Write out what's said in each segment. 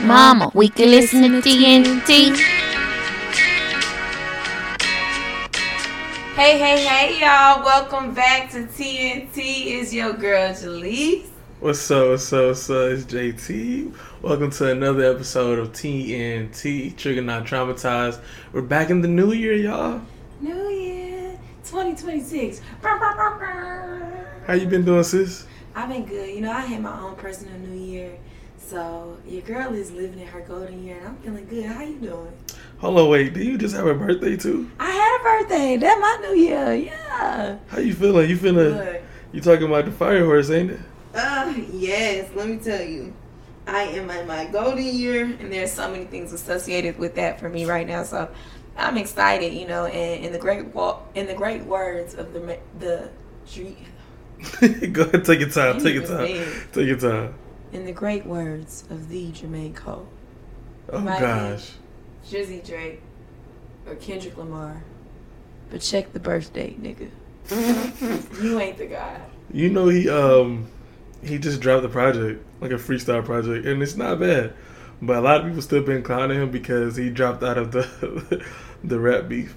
Mama, we can listen to TNT. Hey, y'all. Welcome back to TNT. It's your girl, Jalise. What's up? It's JT. Welcome to another episode of TNT, Trigger Not Traumatized. We're back in the new year, y'all. New year, 2026. How you been doing, sis? I've been good. You know, I had my own personal new year. So, your girl is living in her golden year, and I'm feeling good. How you doing? Hold on, wait. Did you just have a birthday, too? I had a birthday. That's my new year. Yeah. How you feeling? Good. You talking about the fire horse, ain't it? Yes. Let me tell you. I am in my golden year, and there's so many things associated with that for me right now. So, I'm excited, you know, and in the great words of the street. Go ahead, take your time. Take your time. In the great words of the Jermaine Cole. Oh, gosh. Drizzy Drake or Kendrick Lamar. But check the birth date, nigga. You ain't the guy. You know he just dropped the project, like a freestyle project, and it's not bad. But a lot of people still been clowning him because he dropped out of the rap beef.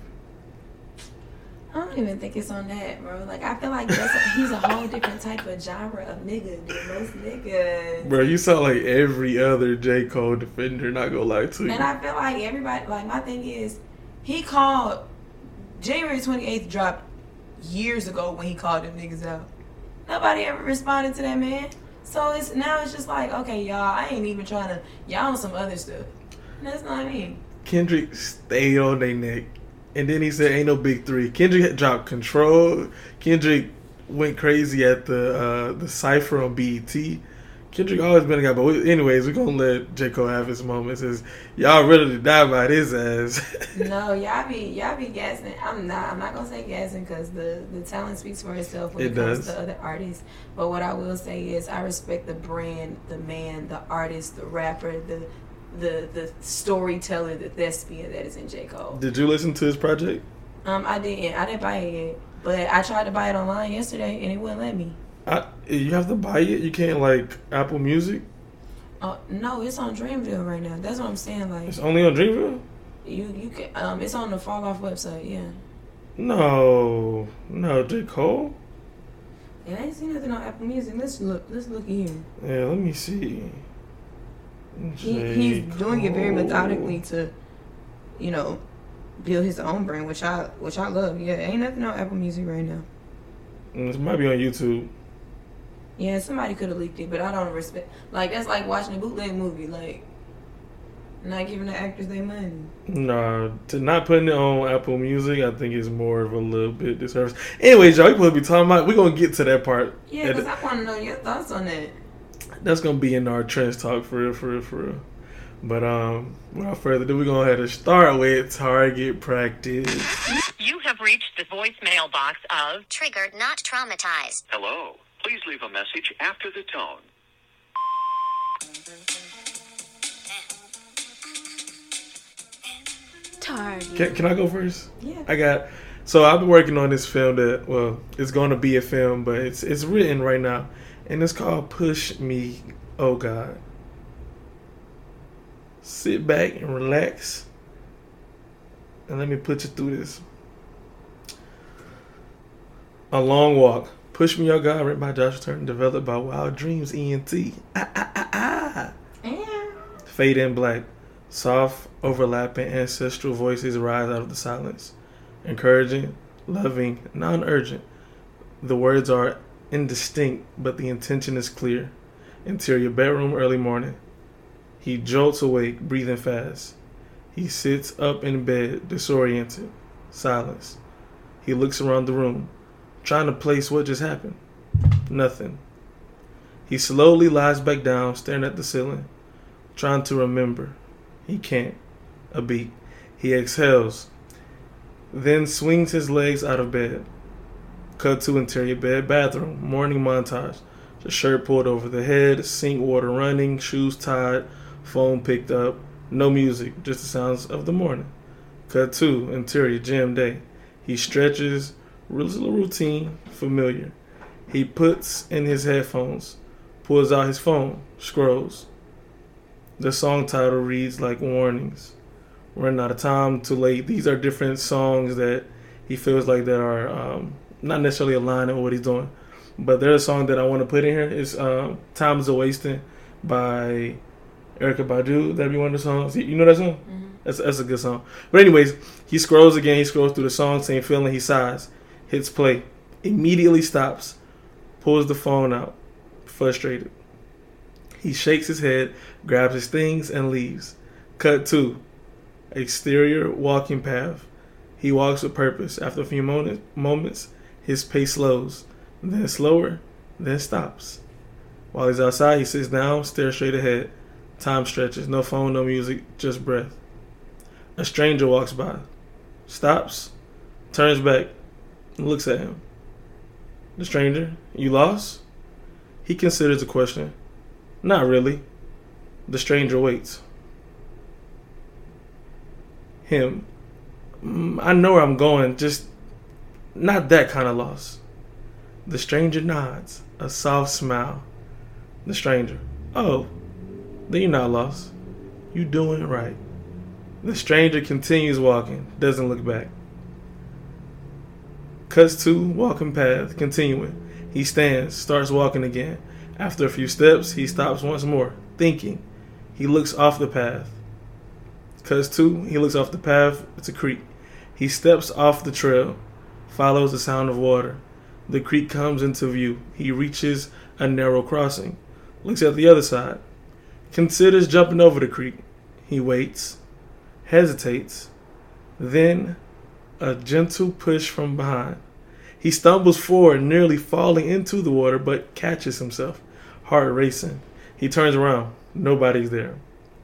I don't even think it's on that, bro. Like, I feel like he's a whole different type of genre of nigga than most niggas. Bro, you sound like every other J. Cole defender, not gonna lie to you. And I feel like everybody, like, my thing is, he called, January 28th dropped years ago when he called them niggas out. Nobody ever responded to that, man. So it's just like, okay, y'all, I ain't even trying to, y'all on some other stuff. And that's not me. Kendrick stayed on their neck. And then he said, ain't no big three. Kendrick had dropped Control. Kendrick went crazy at the Cypher on BET. Kendrick always been a guy. But anyways, we're going to let J. Cole have his moment. Says, y'all ready to die by his ass. No, y'all be gassing. I'm not going to say gassing because the talent speaks for itself when it comes to other artists. But what I will say is I respect the brand, the man, the artist, the rapper, the storyteller, the thespian that is in J. Cole. Did you listen to his project? I didn't buy it yet, but I tried to buy it online yesterday and it wouldn't let me. You have to buy it? You can't, like, Apple Music? No, it's on Dreamville right now. That's what I'm saying. Like, it's only on Dreamville? You can. It's on the Fall Off website. Yeah. No, J. Cole. Yeah, I ain't seen nothing on Apple Music. Let's look here. Yeah, let me see. He's doing it very methodically to, you know, build his own brand, which I love. Yeah, ain't nothing on Apple Music right now. It might be on YouTube. Yeah, somebody could have leaked it, but I don't respect. Like, that's like watching a bootleg movie, like, not giving the actors their money. Nah, to not putting it on Apple Music, I think is more of a little bit disservice. Anyways, y'all, we supposed to be talking about. We're gonna get to that part. Yeah, because I want to know your thoughts on that. That's gonna be in our trench talk for real. But without further ado, we're gonna have to start with target practice. You have reached the voicemail box of Triggered Not Traumatized. Hello. Please leave a message after the tone. Target. Can I go first? Yeah. So I've been working on this film that, well, it's gonna be a film, but it's written right now. And it's called Push Me, Oh God. Sit back and relax. And let me put you through this. A Long Walk. Push Me, Oh God, written by Josh Turton, developed by Wild Dreams, ENT. Fade in Black. Soft, overlapping ancestral voices rise out of the silence. Encouraging, loving, non-urgent. The words are indistinct, but the intention is clear. Interior bedroom, early morning. He jolts awake, breathing fast. He sits up in bed, disoriented. Silence. He looks around the room, trying to place what just happened. Nothing. He slowly lies back down, staring at the ceiling, trying to remember. He can't. A beat. He exhales, then swings his legs out of bed. Cut to interior bed, bathroom, morning montage. The shirt pulled over the head, sink water running, shoes tied, phone picked up. No music, just the sounds of the morning. Cut to interior gym day. He stretches, routine, familiar. He puts in his headphones, pulls out his phone, scrolls. The song title reads like warnings. Running out of time, too late. These are different songs that he feels like that are not necessarily aligning with what he's doing. But there's a song that I want to put in here. It's Time is a Wasting by Erykah Badu. That'd be one of the songs. You know that song? Mm-hmm. That's a good song. But anyways, he scrolls again. He scrolls through the song, same feeling. He sighs, hits play, immediately stops, pulls the phone out, frustrated. He shakes his head, grabs his things, and leaves. Cut 2. Exterior walking path. He walks with purpose. After a few moments, his pace slows, then slower, then stops. While he's outside, he sits down, stares straight ahead. Time stretches. No phone, no music, just breath. A stranger walks by, stops, turns back, and looks at him. The stranger, you lost? He considers the question. Not really. The stranger waits. Him. I know where I'm going, just not that kind of loss. The stranger nods, a soft smile. The stranger. Oh, then you're not lost. You doing right. The stranger continues walking, doesn't look back. Cuts to walking path, continuing. He stands, starts walking again. After a few steps, he stops once more, thinking. He looks off the path. Cuts to, he looks off the path, it's a creek. He steps off the trail, follows the sound of water. The creek comes into view. He reaches a narrow crossing, looks at the other side, considers jumping over the creek. He waits, hesitates, then a gentle push from behind. He stumbles forward, nearly falling into the water, but catches himself, heart racing. He turns around. Nobody's there.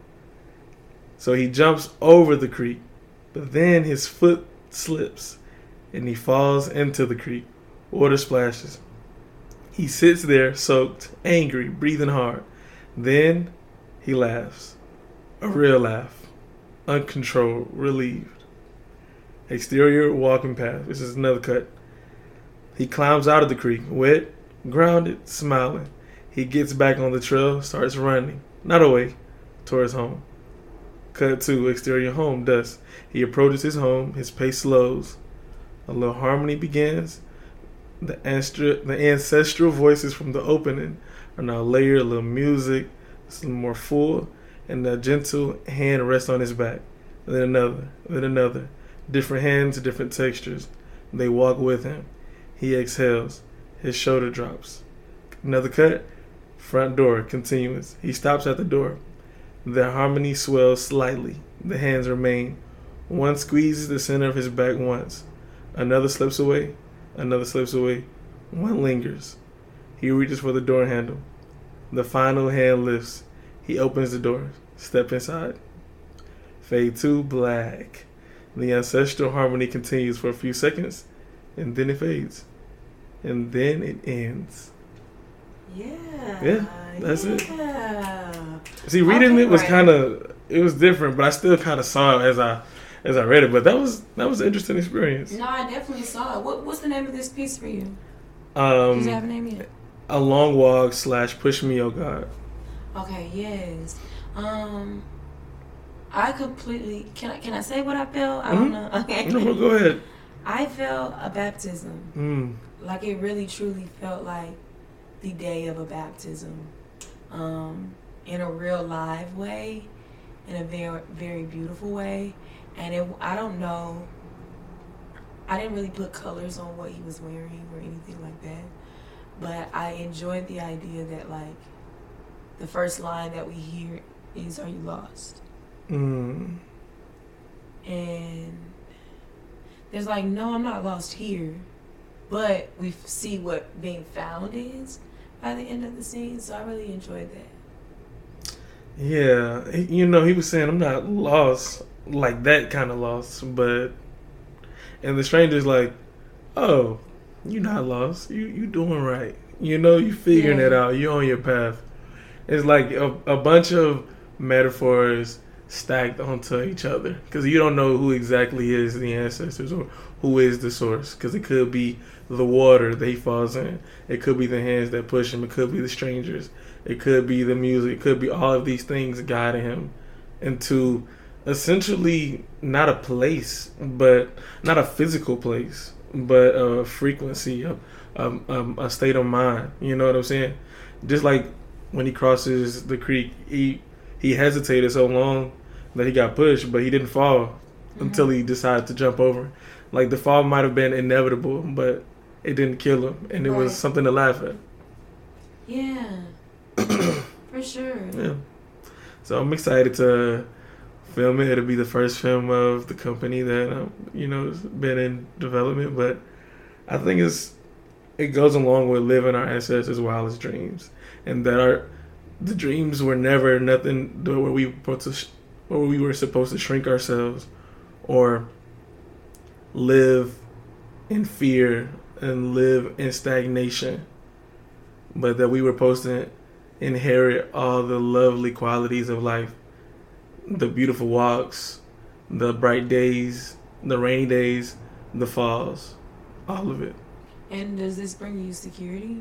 So he jumps over the creek, but then his foot slips, and he falls into the creek. Water splashes. He sits there, soaked, angry, breathing hard. Then he laughs. A real laugh. Uncontrolled, relieved. Exterior walking path. This is another cut. He climbs out of the creek, wet, grounded, smiling. He gets back on the trail, starts running, not away, towards home. Cut to exterior home, dusk. He approaches his home, his pace slows. A little harmony begins. The ancestral voices from the opening are now layered, a little music, it's a little more full, and a gentle hand rests on his back. Then another, then another. Different hands, different textures. They walk with him. He exhales. His shoulder drops. Another cut. Front door, continuous. He stops at the door. The harmony swells slightly. The hands remain. One squeezes the center of his back once. Another slips away. Another slips away. One lingers. He reaches for the door handle. The final hand lifts. He opens the door. Step inside. Fade to black. The ancestral harmony continues for a few seconds, and then it fades. And then it ends. Yeah, that's it. See, reading it was it was different, but I still kind of saw it as I read it. But that was an interesting experience. No, I definitely saw it. What's the name of this piece for you? Does it have a name yet? A Long Walk / Push Me, Oh God. Okay, yes. I completely can I say what I felt? I don't know. Okay. No, go ahead. I felt a baptism. Like it really truly felt like the day of a baptism. In a real live way, in a very, very beautiful way. And I don't know, I didn't really put colors on what he was wearing or anything like that. But I enjoyed the idea that like the first line that we hear is, "Are you lost?" And there's like, no, I'm not lost here. But we see what being found is by the end of the scene. So I really enjoyed that. Yeah. He was saying, I'm not lost, like that kind of lost. But, and the stranger's like, oh, you're not lost. You doing right. You figuring it out. You're on your path. It's like a bunch of metaphors stacked onto each other, because you don't know who exactly is the ancestors or who is the source, because it could be the water that he falls in, it could be the hands that push him, it could be the strangers, it could be the music, it could be all of these things guiding him into essentially not a place, but not a physical place, but a frequency, a state of mind. You know what I'm saying? Just like when he crosses the creek, he hesitated so long that he got pushed, but he didn't fall until he decided to jump over. Like, the fall might have been inevitable, but it didn't kill him, and it was something to laugh at. Yeah, for sure. Yeah. So I'm excited to film it. It'll be the first film of the company that has been in development. But I think it goes along with living our ancestors' wildest dreams, and that the dreams were never nothing where we were supposed to shrink ourselves or live in fear and live in stagnation, but that we were supposed to inherit all the lovely qualities of life, the beautiful walks, the bright days, the rainy days, the falls, all of it. And does this bring you security?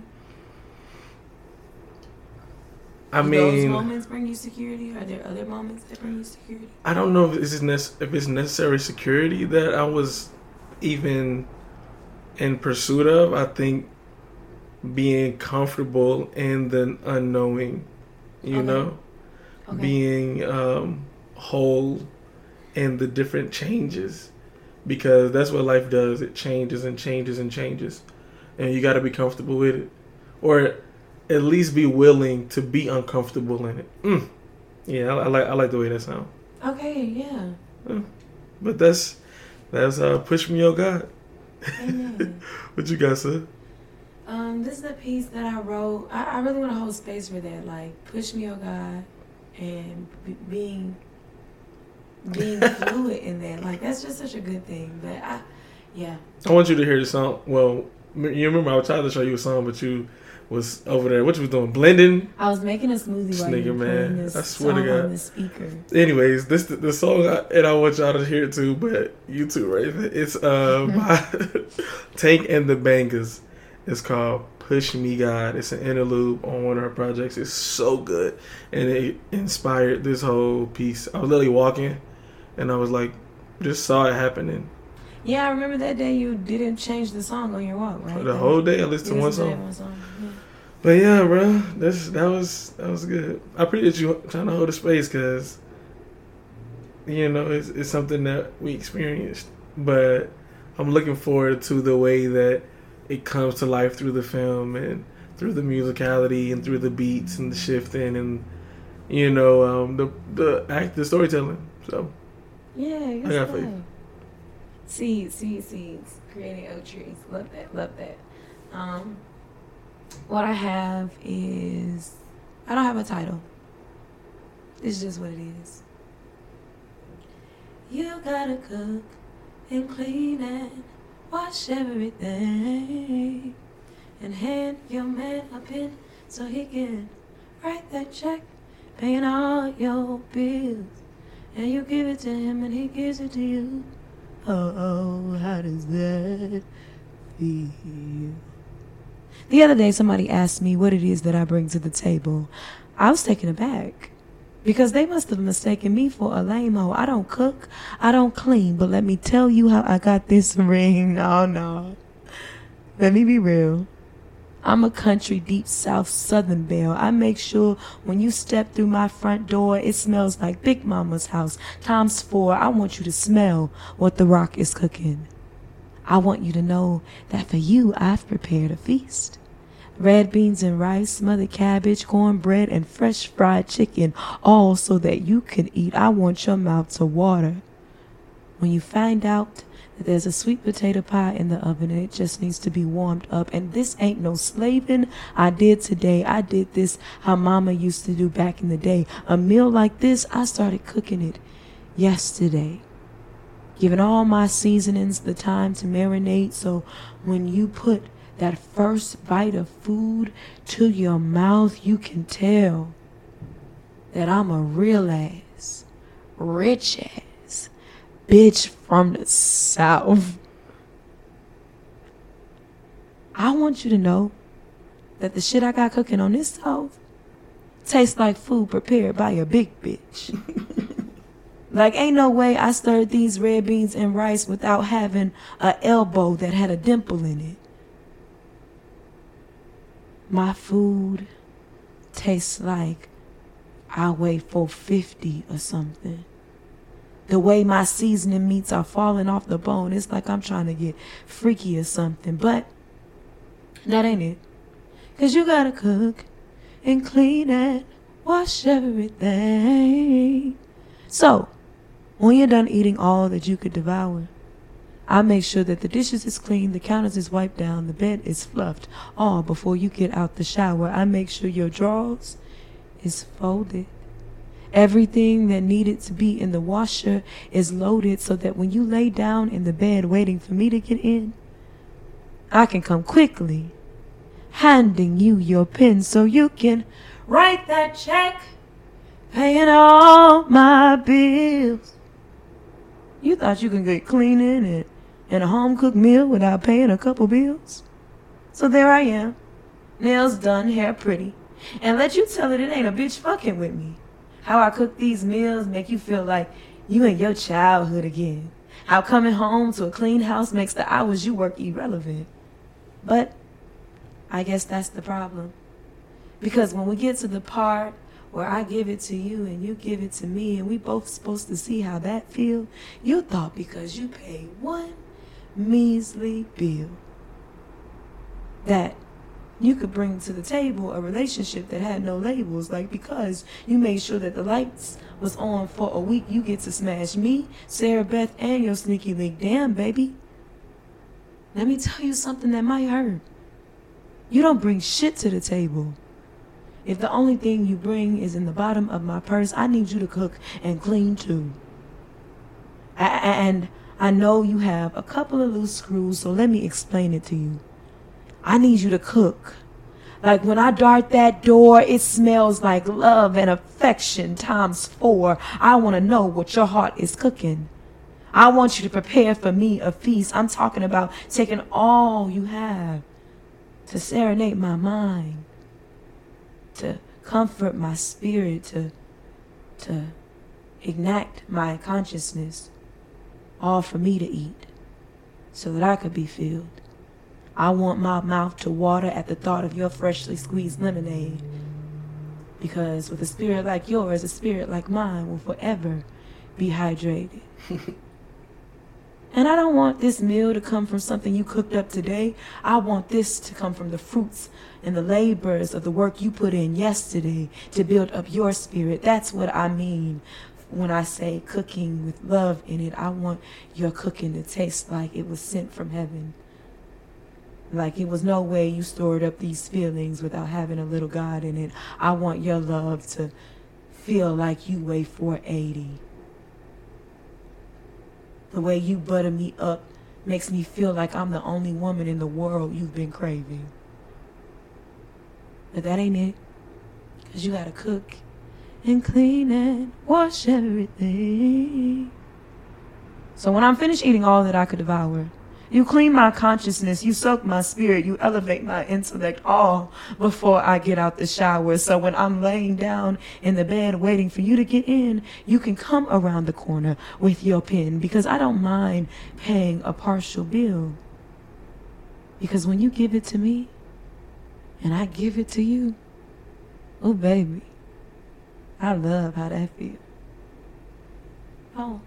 I mean, those moments bring you security? Are there other moments that bring you security? I don't know if it's necessary security that I was even in pursuit of. I think being comfortable in the unknowing, you know, being whole in the different changes, because that's what life does. It changes and changes and changes, and you got to be comfortable with it, or at least be willing to be uncomfortable in it. Yeah, I like the way that sounds. Okay, yeah. But that's Push Me, Oh God. Amen. What you got, sir? This is a piece that I wrote. I really want to hold space for that, like push me, oh God, and being fluid in that. Like, that's just such a good thing. But I want you to hear the song. Well, you remember I was trying to show you a song, but you was over there. What you was doing? Blending? I was making a smoothie while you were playing this I swear song to God. on the speaker. Anyways, this the song, and I want y'all to hear it too, but you too, Raven. It's by Tank and the Bangers. It's called Push Me God. It's an interlude on one of her projects. It's so good, and it inspired this whole piece. I was literally walking, and I was like, just saw it happening. Yeah, I remember that day you didn't change the song on your walk, right? For the whole day, I listened to one song. Yeah. But yeah, bro, that was good. I appreciate you trying to hold the space, because it's something that we experienced. But I'm looking forward to the way that it comes to life through the film and through the musicality and through the beats and the shifting and the storytelling. So yeah, I got faith. Seeds, creating oak trees. Love that. What I have is, I don't have a title. It's just what it is. You gotta cook and clean and wash everything, and hand your man a pen so he can write that check, paying all your bills, and you give it to him and he gives it to you. Oh, how does that feel? The other day, somebody asked me what it is that I bring to the table. I was taken aback, because they must have mistaken me for a lame-o. I don't cook, I don't clean, but let me tell you how I got this ring. Oh, no. Let me be real. I'm a country, deep south, southern belle. I make sure when you step through my front door, it smells like Big Mama's house. Times 4, I want you to smell what the Rock is cooking. I want you to know that for you, I've prepared a feast. Red beans and rice, smothered cabbage, cornbread, and fresh fried chicken, all so that you can eat. I want your mouth to water when you find out that there's a sweet potato pie in the oven and it just needs to be warmed up. And this ain't no slaving I did today. I did this how Mama used to do back in the day. A meal like this, I started cooking it yesterday, giving all my seasonings the time to marinate, so when you put that first bite of food to your mouth, you can tell that I'm a real ass rich ass bitch from the South. I want you to know that the shit I got cooking on this stove tastes like food prepared by a big bitch. Like, ain't no way I stirred these red beans and rice without having a elbow that had a dimple in it. My food tastes like I weigh 450 or something. The way my seasoning meats are falling off the bone, it's like I'm trying to get freaky or something. But that ain't it. 'Cause you gotta cook and clean and wash everything. So, when you're done eating all that you could devour, I make sure that the dishes is clean, the counters is wiped down, the bed is fluffed, all before you get out the shower. I make sure your drawers is folded. Everything that needed to be in the washer is loaded so that when you lay down in the bed waiting for me to get in, I can come quickly, handing you your pen so you can write that check, paying all my bills. You thought you could get cleaning and a home-cooked meal without paying a couple bills? So there I am, nails done, hair pretty, and let you tell it ain't a bitch fucking with me. How I cook these meals make you feel like you in your childhood again. How coming home to a clean house makes the hours you work irrelevant. But I guess that's the problem. Because when we get to the part where I give it to you and you give it to me and we both supposed to see how that feel, you thought because you paid one measly bill that you could bring to the table a relationship that had no labels. Like, because you made sure that the lights was on for a week, you get to smash me, Sarah Beth, and your sneaky link. Damn, baby. Let me tell you something that might hurt. You don't bring shit to the table. If the only thing you bring is in the bottom of my purse, I need you to cook and clean too. And I know you have a couple of loose screws, so let me explain it to you. I need you to cook. Like when I dart that door, it smells like love and affection ×4. I want to know what your heart is cooking. I want you to prepare for me a feast. I'm talking about taking all you have to serenade my mind, to comfort my spirit, to ignite my consciousness, all for me to eat so that I could be filled. I want my mouth to water at the thought of your freshly squeezed lemonade. Because with a spirit like yours, a spirit like mine will forever be hydrated. And I don't want this meal to come from something you cooked up today. I want this to come from the fruits and the labors of the work you put in yesterday to build up your spirit. That's what I mean when I say cooking with love in it. I want your cooking to taste like it was sent from heaven. Like it was no way you stored up these feelings without having a little God in it. I want your love to feel like you weigh 480. The way you butter me up makes me feel like I'm the only woman in the world you've been craving. But that ain't it. 'Cause you gotta cook and clean and wash everything. So when I'm finished eating all that I could devour, you clean my consciousness, you soak my spirit, you elevate my intellect, all before I get out the shower. So when I'm laying down in the bed waiting for you to get in, you can come around the corner with your pen, because I don't mind paying a partial bill. Because when you give it to me and I give it to you, oh baby, I love how that feels. Oh.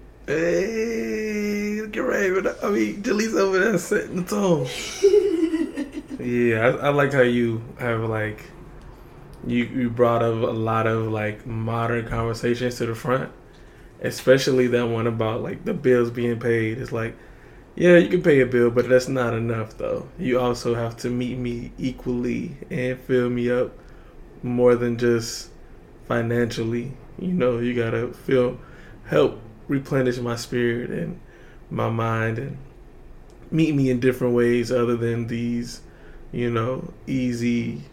Hey, get ready. Jaleesa over there setting the tone. Yeah, I like how you have like you brought up a lot of like modern conversations to the front, especially that one about like the bills being paid. It's like, yeah, you can pay a bill, but that's not enough though. You also have to meet me equally and fill me up more than just financially. You know, you gotta help replenish my spirit and my mind and meet me in different ways other than these, easy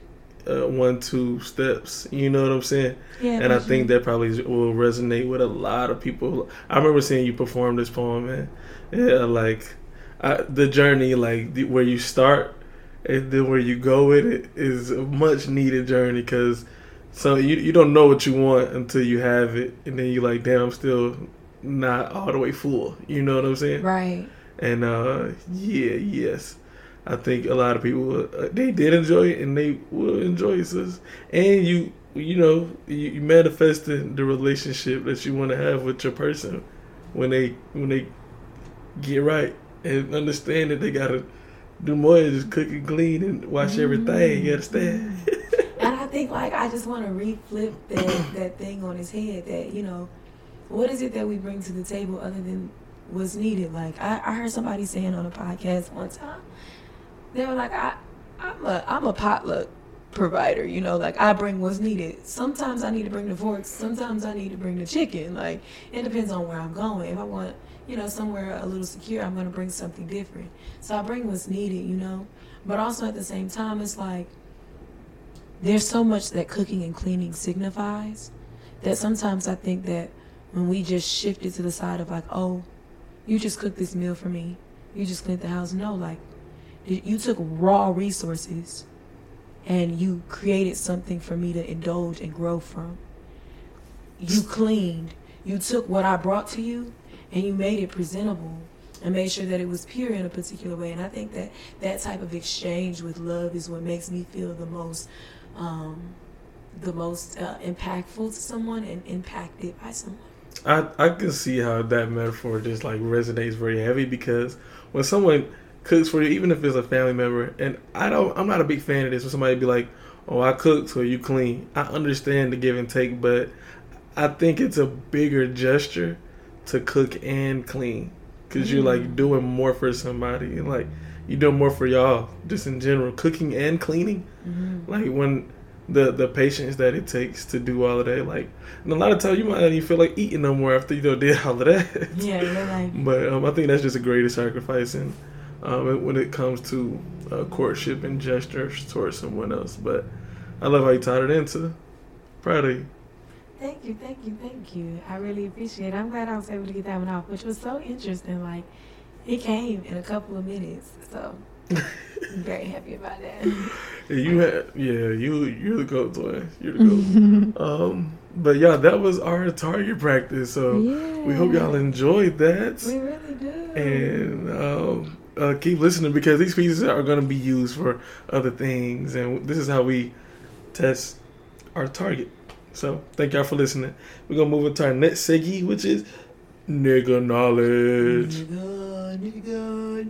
1-2 steps. You know what I'm saying? Yeah, and I think that probably will resonate with a lot of people. I remember seeing you perform this poem, man. Yeah, like the journey, like where you start and then where you go with it is a much needed journey, because so you don't know what you want until you have it, and then you like, damn, I'm still not all the way full. You know what I'm saying? Right. And yes, I think a lot of people they did enjoy it, and they will enjoy it, sis. And you manifested the relationship that you want to have with your person when they get right and understand that they gotta do more than just cook and clean and wash everything. You understand? And I think, like, I just want to reflip that thing on his head, that, you know, what is it that we bring to the table other than what's needed? Like, I heard somebody saying on a podcast one time, they were like, I'm a potluck provider, you know, like, I bring what's needed. Sometimes I need to bring the forks, sometimes I need to bring the chicken. Like, it depends on where I'm going. If I want, you know, somewhere a little secure, I'm going to bring something different. So I bring what's needed, you know. But also at the same time, it's like, there's so much that cooking and cleaning signifies that sometimes I think that when we just shift it to the side of like, oh, you just cooked this meal for me, you just cleaned the house. No, like, you took raw resources and you created something for me to indulge and grow from. You cleaned. You took what I brought to you and you made it presentable and made sure that it was pure in a particular way. And I think that that type of exchange with love is what makes me feel the most impactful to someone and impacted by someone. I can see how that metaphor just like resonates very heavy, because when someone cooks for you, even if it's a family member, and I'm not a big fan of this, when somebody be like, oh, I cooked so you clean. I understand the give and take, but I think it's a bigger gesture to cook and clean, because you're like doing more for somebody, and like you're doing more for y'all just in general, cooking and cleaning. Like when the patience that it takes to do all of that, like, and a lot of times you might not even feel like eating no more after you did all of that. Yeah, you're like, but I think that's just a greater sacrifice, and when it comes to courtship and gestures towards someone else. But I love how you tied it into. Proud of you. Thank you. I really appreciate it. I'm glad I was able to get that one off, which was so interesting. Like, it came in a couple of minutes, so I'm very happy about that. You're the GOAT, twin. You're the GOAT. But yeah, that was our target practice. So we hope y'all enjoyed that. We really do. And keep listening, because these pieces are going to be used for other things, and this is how we test our target. So thank y'all for listening. We're going to move into our next segment, which is Nigga Knowledge. Nigga.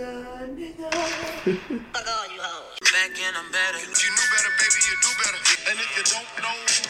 Back in, I'm better. If you knew better, baby, you do better. And if you don't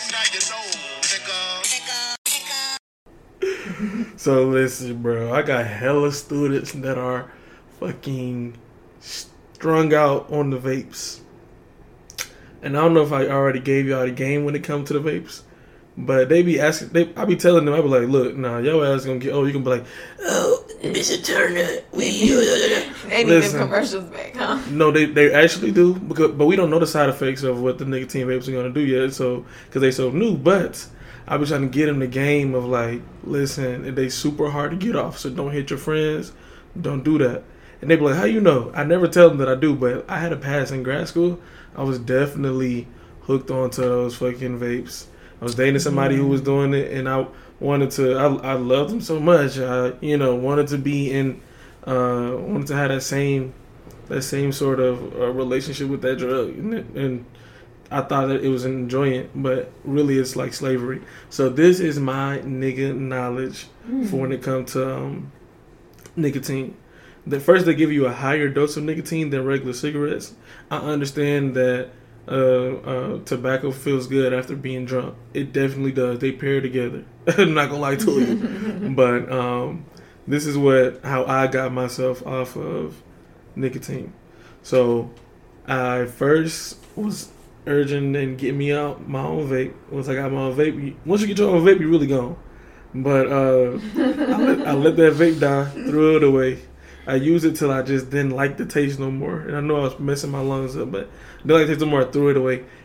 know, now you know, nigga. So listen, bro, I got hella students that are fucking strung out on the vapes. And I don't know if I already gave y'all the game when it comes to the vapes, but they be asking, I be telling them, I be like, look, nah, your ass gonna get, you can be like, oh, Mr. Turner, they need them commercials back, huh? No, they actually do, but we don't know the side effects of what the nicotine vapes are gonna do yet, so, because they so new, but I be trying to get them the game of like, listen, they super hard to get off, so don't hit your friends, don't do that. And they be like, how you know? I never tell them that I do, but I had a pass in grad school. I was definitely hooked onto those fucking vapes. I was dating somebody who was doing it, and I wanted to. I loved them so much. I, wanted to be in, wanted to have that same sort of relationship with that drug, and I thought that it was enjoying, but really it's like slavery. So this is my nigga knowledge for when it comes to nicotine. First, they give you a higher dose of nicotine than regular cigarettes. I understand that tobacco feels good after being drunk. It definitely does. They pair together. I'm not gonna lie to you, but this is how I got myself off of nicotine. So I first was urging and getting me out my own vape. Once I got my own vape, once you get your own vape, you're really gone. But I let that vape die, threw it away. I used it till I just didn't like the taste no more. And I know I was messing my lungs up, but I didn't like the taste no more. I threw it away.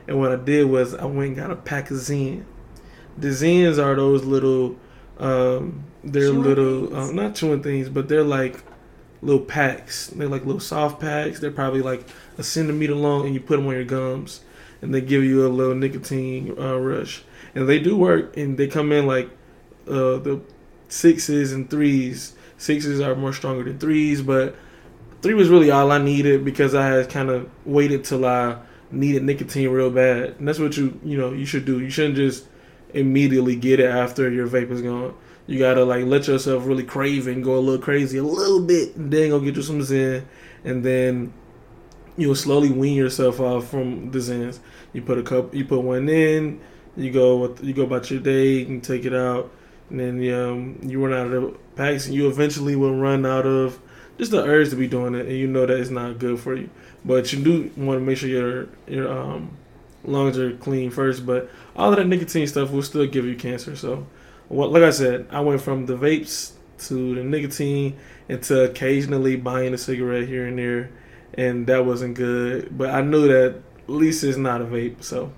And what I did was I went and got a pack of Zen. The Zens are those little, they're Chewing little, things? not chewing things, but they're like little packs. They're like little soft packs. They're probably like a centimeter long, and you put them on your gums, and they give you a little nicotine rush. And they do work, and they come in like the 6s and 3s. 6s are more stronger than 3s, but 3 was really all I needed because I had kind of waited till I needed nicotine real bad. And that's what you should do. You shouldn't just immediately get it after your vape is gone. You gotta like let yourself really crave it and go a little crazy a little bit, and then go get you some Zen, and then you'll slowly wean yourself off from the Zens. You put one in, you go about your day, you can take it out, and then you run out of the packs, and you eventually will run out of just the urge to be doing it, and you know that it's not good for you. But you do want to make sure your lungs are clean first. But all of that nicotine stuff will still give you cancer. So, like I said, I went from the vapes to the nicotine and to occasionally buying a cigarette here and there, and that wasn't good. But I knew that at least it's not a vape. So,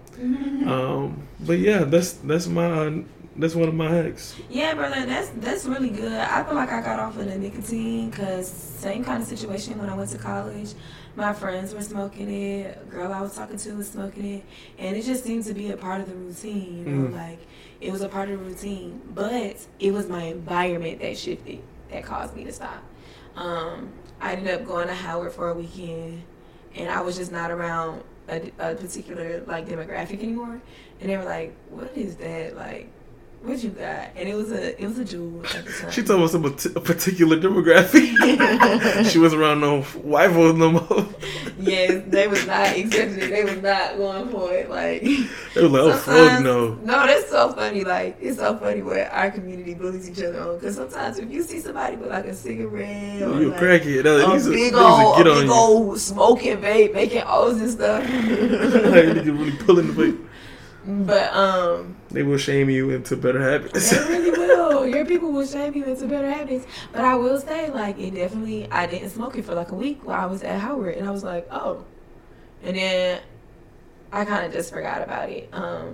but yeah, that's one of my hacks. Yeah, brother, that's really good. I feel like I got off of the nicotine because same kind of situation when I went to college. My friends were smoking it. A girl I was talking to was smoking it. And it just seemed to be a part of the routine, you know, like it was a part of the routine. But it was my environment that shifted that caused me to stop. I ended up going to Howard for a weekend, and I was just not around a particular like demographic anymore. And they were like, "What is that? Like, what you got?" And it was a jewel at the time. She told us a particular demographic. She wasn't around no white folks no more. Yes, they was not accepting it. They was not going for it. Like They were like, "Oh fuck no." No, that's so funny. Like it's so funny where our community bullies each other on. Because sometimes if you see somebody with like a cigarette or You like crackhead. a big old smoking vape, making O's and stuff. Like you can really pull in the vape. But They will shame you into better habits. they really will. Your people will shame you into better habits. But I will say, like, it definitely, I didn't smoke it for like a week while I was at Howard. And I was like, oh. And then I kind of just forgot about it.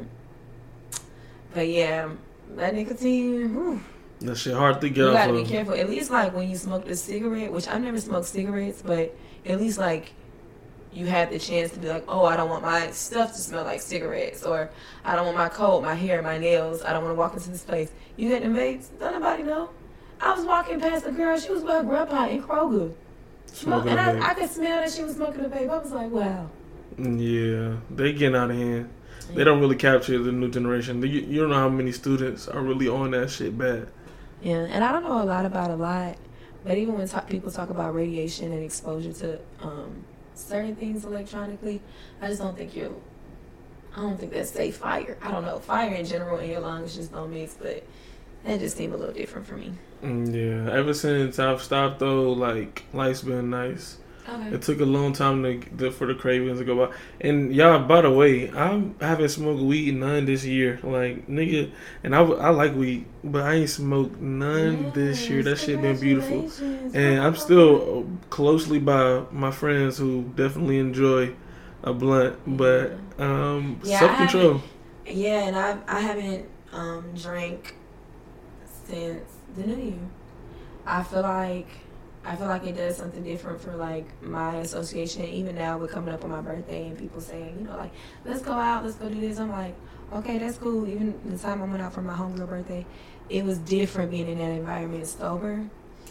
But yeah, that nicotine, whew, That shit hard to get you off gotta of. be careful. At least like when you smoke a cigarette, which I've never smoked cigarettes, but at least like you had the chance to be like, oh, I don't want my stuff to smell like cigarettes, or I don't want my coat, my hair, my nails, I don't want to walk into this place. You hit them vapes, don't nobody know. I was walking past a girl, she was with her grandpa in Kroger. Smoking And a vape. I could smell that she was smoking a vape. I was like, wow. Yeah, they getting out of hand. They don't really capture the new generation. You don't know how many students are really on that shit bad. Yeah, and I don't know a lot about a lot, but even when people talk about radiation and exposure to certain things electronically, I just don't think that's safe. Fire, I don't know, fire in general in your lungs just don't mix, but that just seemed a little different for me. Yeah, ever since I've stopped though, like life's been nice. Okay. It took a long time for the cravings to go by. And y'all, by the way, I haven't smoked weed none this year. Like nigga, and I like weed, but I ain't smoked none this year. That shit been beautiful. Congratulations. And I'm still closely by my friends who definitely enjoy a blunt, but Yeah, self-control. Yeah, and I haven't drank since the New Year. I feel like it does something different for like my association. Even now, we're coming up on my birthday, and people saying, you know, like, let's go out, let's go do this. I'm like, okay, that's cool. Even the time I went out for my homegirl birthday, it was different being in that environment sober.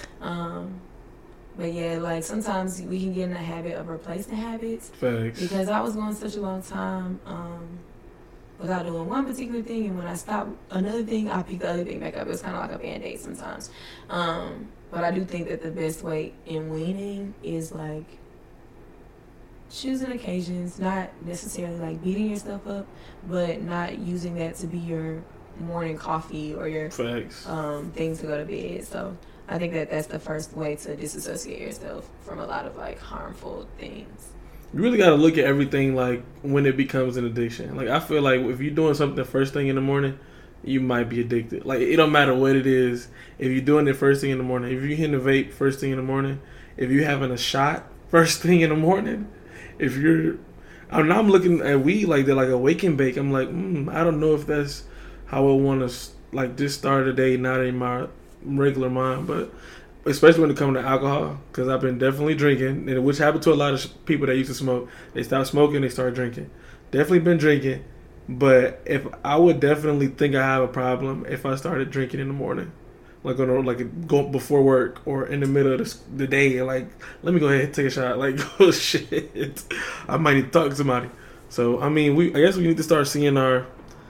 But yeah, like sometimes we can get in the habit of replacing habits. Facts. Because I was going such a long time without doing one particular thing, and when I stopped another thing, I picked the other thing back up. It was kind of like a Band-Aid sometimes. But I do think that the best way in weaning is like choosing occasions, not necessarily like beating yourself up, but not using that to be your morning coffee or your Facts. things to go to bed. So I think that that's the first way to disassociate yourself from a lot of like harmful things. You really got to look at everything like when it becomes an addiction. Like I feel like if you're doing something first thing in the morning, you might be addicted. Like it don't matter what it is. If you're doing it first thing in the morning, if you're hitting a vape first thing in the morning, if you're having a shot first thing in the morning, if you're, I'm looking at weed like they're like a wake and bake. I'm like, I don't know if that's how I want to like just start a day, not in my regular mind, but especially when it comes to alcohol, because I've been definitely drinking, and which happened to a lot of people that used to smoke. They stopped smoking, they started drinking. Definitely been drinking, but if I would definitely think I have a problem if I started drinking in the morning, like go before work or in the middle of the day, like let me go ahead and take a shot. Like, oh shit, I might need to talk to somebody. So I mean, I guess we need to start seeing our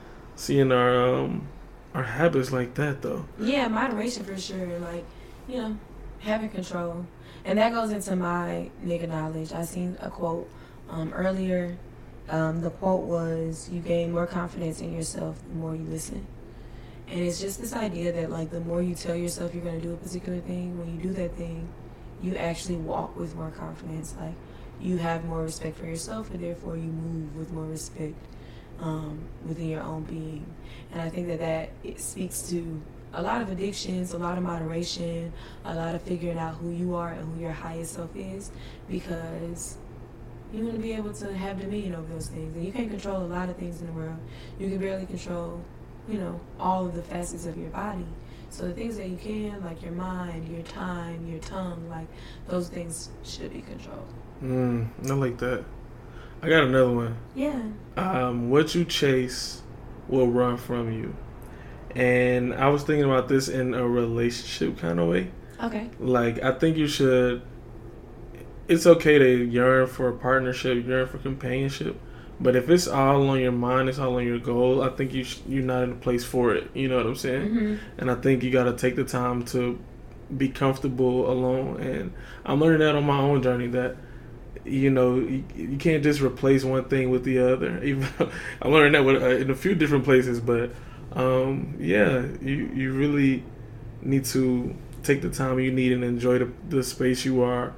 habits like that though. Yeah, moderation for sure. Like, you know, having control, and that goes into my nigga knowledge. I seen a quote earlier. The quote was, "You gain more confidence in yourself the more you listen." And it's just this idea that, like, the more you tell yourself you're going to do a particular thing, when you do that thing, you actually walk with more confidence. Like, you have more respect for yourself, and therefore you move with more respect within your own being. And I think that it speaks to a lot of addictions, a lot of moderation, a lot of figuring out who you are and who your highest self is, because you want to be able to have dominion over those things. And you can't control a lot of things in the world. You can barely control, you know, all of the facets of your body. So the things that you can, like your mind, your time, your tongue, like those things should be controlled. I like that. I got another one. Yeah. What you chase will run from you. And I was thinking about this in a relationship kind of way. Okay. Like, I think you should, it's okay to yearn for a partnership, yearn for companionship. But if it's all on your mind, it's all on your goal, I think you're not in a place for it. You know what I'm saying? Mm-hmm. And I think you got to take the time to be comfortable alone. And I'm learning that on my own journey, that, you know, you can't just replace one thing with the other. Even I'm learning that in a few different places. But, yeah, you really need to take the time you need and enjoy the space you are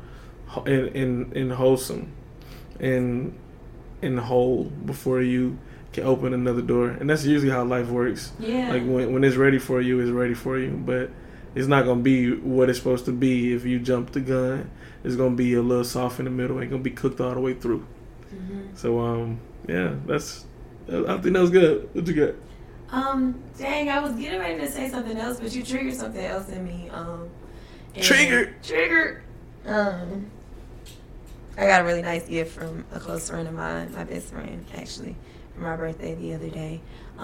in wholesome and in whole before you can open another door. And that's usually how life works. Yeah. Like when it's ready for you, it's ready for you. But it's not gonna be what it's supposed to be if you jump the gun. It's gonna be a little soft in the middle. Ain't gonna be cooked all the way through. Mm-hmm. So yeah, I think that was good. What you got? Dang, I was getting ready to say something else, but you triggered something else in me. Triggered. I got a really nice gift from a close friend of mine, my best friend, actually, for my birthday the other day.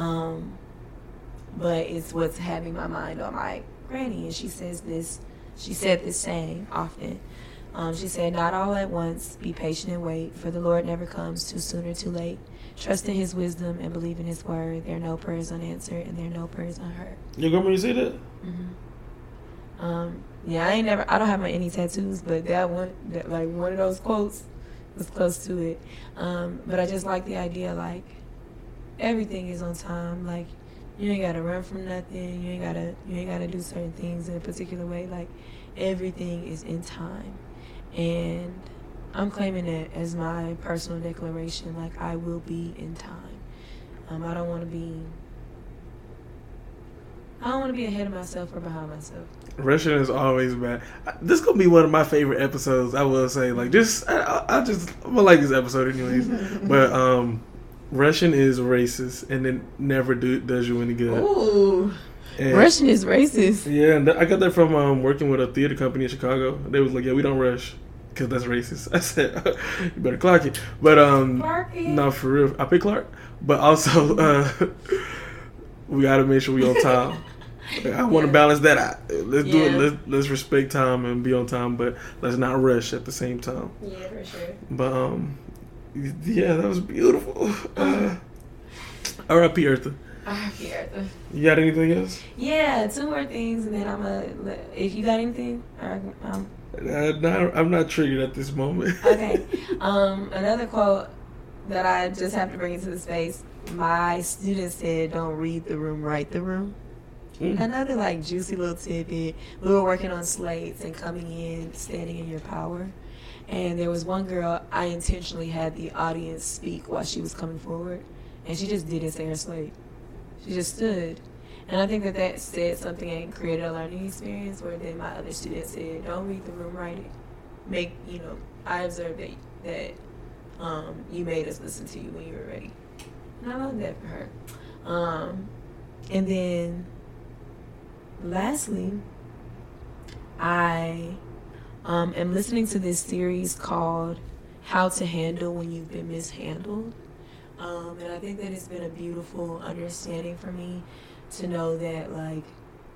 But it's what's having my mind on my granny, and she said this saying often. She said, "Not all at once, be patient and wait, for the Lord never comes too soon or too late. Trust in his wisdom and believe in his word. There are no prayers unanswered, and there are no prayers unheard." Your grandma say that? Mm-hmm. Yeah, I don't have any tattoos, but one of those quotes was close to it. But I just like the idea, like, everything is on time. Like, you ain't gotta run from nothing. You ain't gotta do certain things in a particular way. Like, everything is in time. And I'm claiming it as my personal declaration. Like, I will be in time. I don't want to be ahead of myself or behind myself. Russian is always bad. This is gonna be one of my favorite episodes. I will say, like, I'm gonna like this episode anyways. But Russian is racist, and it never does you any good. Ooh, and Russian is racist. Yeah, and I got that from working with a theater company in Chicago. They was like, "Yeah, we don't rush because that's racist." I said, "You better clock it." But no, for real, I pick Clark. But also, we gotta make sure we on time. I want to balance that out. Let's do it. Let's respect time and be on time, but let's not rush at the same time. Yeah, for sure. But yeah, that was beautiful. R.I.P. Eartha. R.I.P. Eartha. You got anything else? Yeah, 2 more things, and then if you got anything, I'm not triggered at this moment. Okay. Another quote that I just have to bring into the space. My student said, "Don't read the room, write the room." Another juicy little tidbit. We were working on slates and coming in, standing in your power. And there was one girl, I intentionally had the audience speak while she was coming forward. And she just didn't say her slate. She just stood. And I think that said something and created a learning experience where then my other students said, "Don't read the room, write it." I observed that You made us listen to you when you were ready. And I love that for her. And then lastly, I am listening to this series called How to Handle When You've Been Mishandled. And I think that it's been a beautiful understanding for me to know that, like,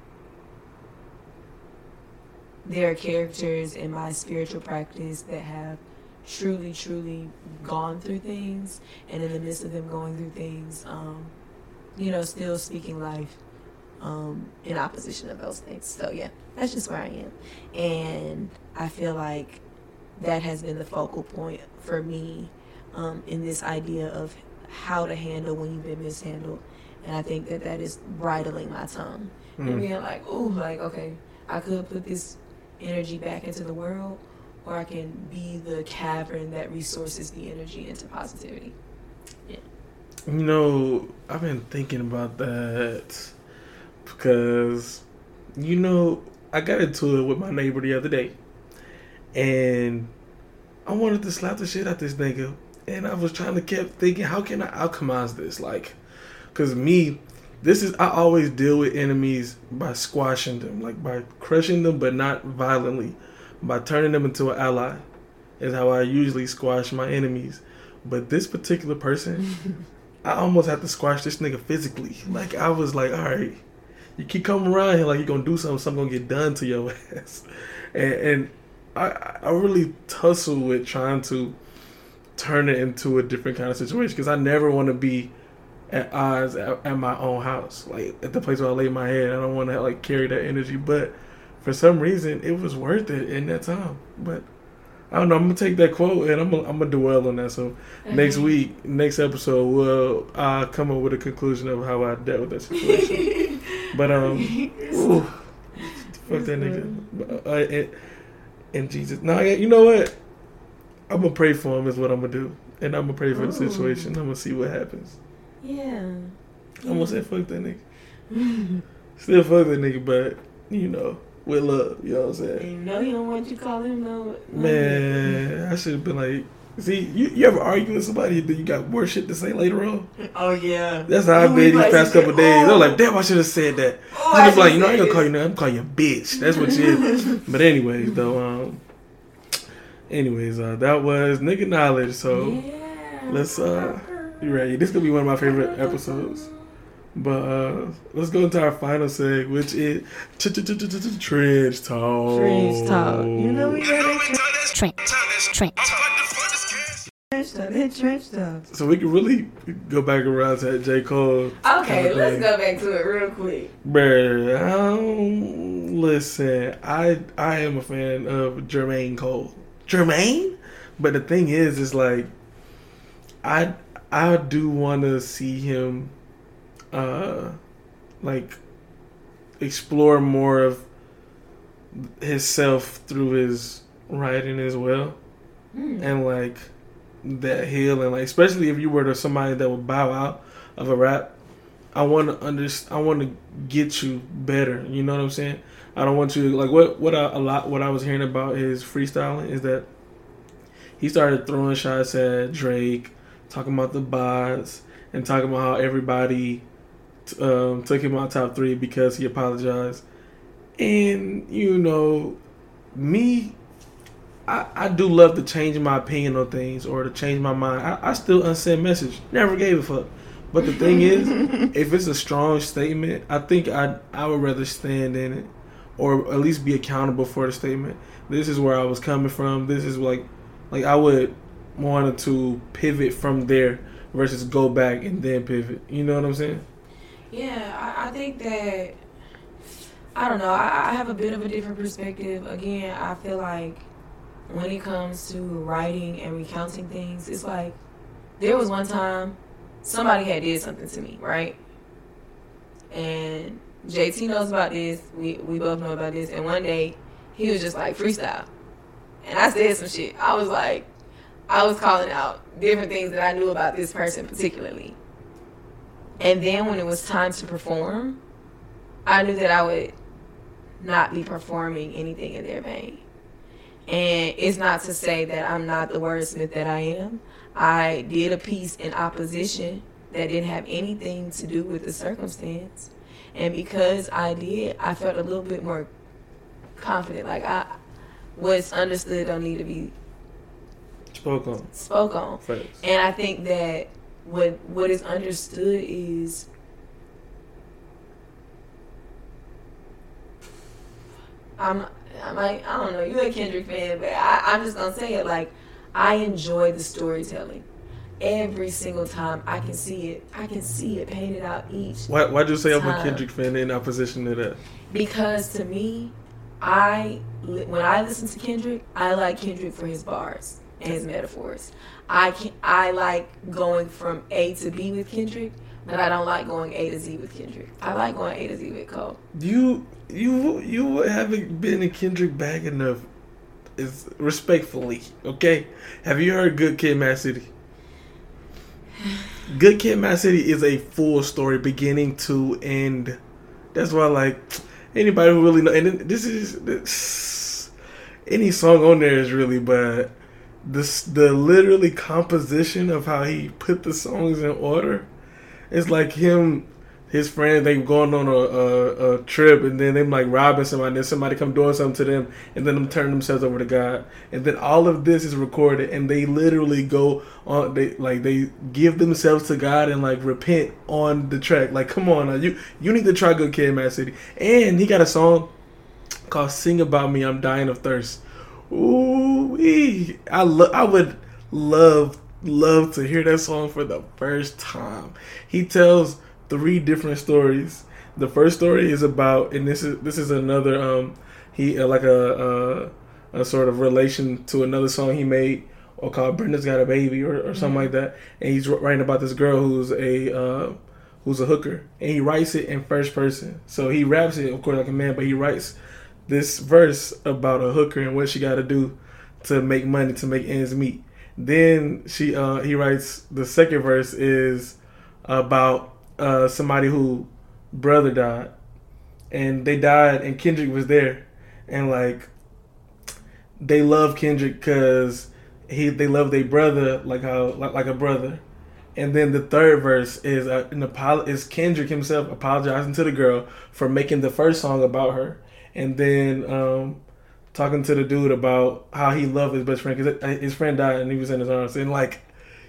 there are characters in my spiritual practice that have truly, truly gone through things, and in the midst of them going through things, still speaking life in opposition of those things. So yeah, that's just where I am. And I feel like that has been the focal point for me in this idea of how to handle when you've been mishandled. And I think that is bridling my tongue and being like, oh, like, okay, I could put this energy back into the world, or I can be the cavern that resources the energy into positivity. Yeah. I've been thinking about that because, I got into it with my neighbor the other day, and I wanted to slap the shit out this nigga, and I was trying to keep thinking, how can I alchemize this? Like, because I always deal with enemies by squashing them, like by crushing them, but not violently, by turning them into an ally is how I usually squash my enemies. But this particular person, I almost had to squash this nigga physically. Like, I was like, all right, you keep coming around here like you're going to do something going to get done to your ass. And I really tussle with trying to turn it into a different kind of situation, because I never want to be at odds at my own house, like at the place where I lay my head. I don't want to like carry that energy, but for some reason it was worth it in that time. But I don't know, I'm gonna take that quote and I'm gonna dwell on that. So next episode, we'll come up with a conclusion of how I dealt with that situation. But fuck that nigga. And Jesus, no, you know what? I'm gonna pray for him is what I'm gonna do, and I'm gonna pray for the situation. I'm gonna see what happens. Yeah. I'm gonna say fuck that nigga. Still fuck that nigga, but with love. You know what I'm saying? You don't want you to call him no. Man, I should have been like, see, you ever argue with somebody and then you got more shit to say later on? Oh yeah. That's how I've been these past couple days. They're like, damn, I should have said that. I was like, I ain't gonna call you I'm call you a bitch. That's what you is. But anyways, though, that was Nigga Knowledge. So let's you ready? This could be one of my favorite episodes. But let's go into our final seg, which is Trench Talk. Trench Talk. We got Trench Talk. So we can really go back around to that J. Cole. Okay, let's go back to it real quick. Bruh, listen, I am a fan of Jermaine Cole. Jermaine? But the thing is like, I do want to see him like explore more of himself through his writing as well, and like that healing, like especially if you were to somebody that would bow out of a rap, I want to get you better. You know what I'm saying? I don't want you like what I was hearing about his freestyling is that he started throwing shots at Drake, talking about the bots, and talking about how everybody took him out top 3 because he apologized. And me, I do love to change my opinion on things or to change my mind. I still unsend message. Never gave a fuck. But the thing is, if it's a strong statement, I think I would rather stand in it, or at least be accountable for the statement. This is where I was coming from. This is like I would want to pivot from there versus go back and then pivot. You know what I'm saying? Yeah, I think that, I don't know, I have a bit of a different perspective. Again, I feel like when it comes to writing and recounting things, it's like, there was one time somebody had did something to me, right? And JT knows about this, we both know about this, and one day, he was just like, freestyle. And I said some shit. I was calling out different things that I knew about this person particularly. And then when it was time to perform, I knew that I would not be performing anything in their vein. And it's not to say that I'm not the wordsmith that I am. I did a piece in opposition that didn't have anything to do with the circumstance. And because I did, I felt a little bit more confident. Like, what's understood don't need to be spoke on. Facts. And I think that what is understood is I don't know, you're a Kendrick fan, but I'm just gonna say it, like, I enjoy the storytelling. Every single time I can see it painted out each. Why'd you say time. I'm a Kendrick fan in opposition to that? Because to me, when I listen to Kendrick, I like Kendrick for his bars and his metaphors. I like going from A to B with Kendrick, but I don't like going A to Z with Kendrick. I like going A to Z with Cole. You haven't been a Kendrick bag enough. Is respectfully, okay? Have you heard Good Kid, Mad City? Good Kid, Mad City is a full story, beginning to end. That's why, like, anybody who really know, and this any song on there is really bad. The literally composition of how he put the songs in order, it's like his friends, they going on a trip, and then them like robbing somebody, and then somebody come doing something to them, and then them turn themselves over to God, and then all of this is recorded, and they literally go on, they give themselves to God and like repent on the track. Like, come on, now, you need to try Good Kid, Mad City. And he got a song called "Sing About Me, I'm Dying of Thirst." Ooh, I would love to hear that song for the first time. He tells 3 different stories. The first story is about, and this is another he like a sort of relation to another song he made, or called "Brenda's Got a Baby" or something like that. And he's writing about this girl who's a hooker, and he writes it in first person. So he raps it, of course, like a man, but he writes this verse about a hooker and what she got to do to make money, to make ends meet. Then he writes the second verse is about somebody who brother died, and they died, and Kendrick was there, and like they love Kendrick because they love their brother like a brother. And then the third verse is Kendrick himself apologizing to the girl for making the first song about her, and then talking to the dude about how he loved his best friend because his friend died and he was in his arms. And like,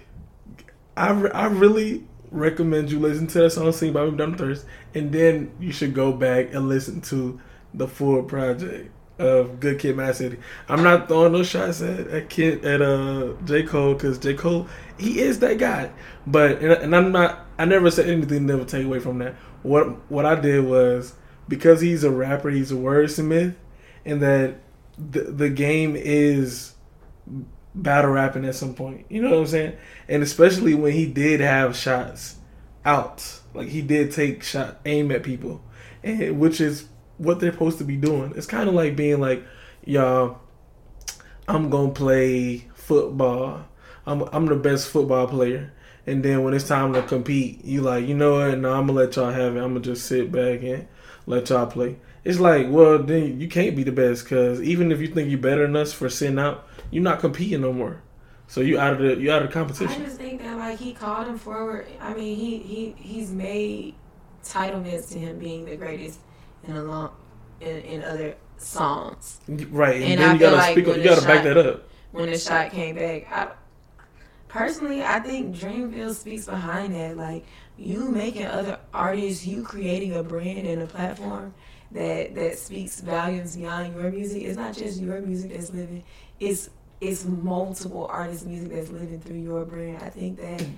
I really recommend you listen to that song "Sing About Me, Dumb Thirst," and then you should go back and listen to the full project of Good Kid, Mad City. I'm not throwing no shots at J. Cole, because J. Cole, he is that guy. But and I never said anything that would take away from that. What I did was, because he's a rapper, he's a wordsmith, and that the game is battle rapping at some point. You know what I'm saying? And especially when he did have shots out, like he did take aim at people, and which is what they're supposed to be doing. It's kind of like being like, y'all, I'm gonna play football. I'm the best football player. And then when it's time to compete, you like, you know what? No, I'm gonna let y'all have it. I'm gonna just sit back and let y'all play. It's like, well, then you can't be the best, because even if you think you're better than us for sitting out, you're not competing no more. So you out of the competition. I just think that like he called him forward. I mean, he's made entitlements to him being the greatest in other songs. Right, and then you gotta speak up. You gotta back that up. When the shot came back, personally, I think Dreamville speaks behind that. Like, you making other artists, you creating a brand and a platform that speaks volumes beyond your music. It's not just your music that's living. It's multiple artists' music that's living through your brand. I think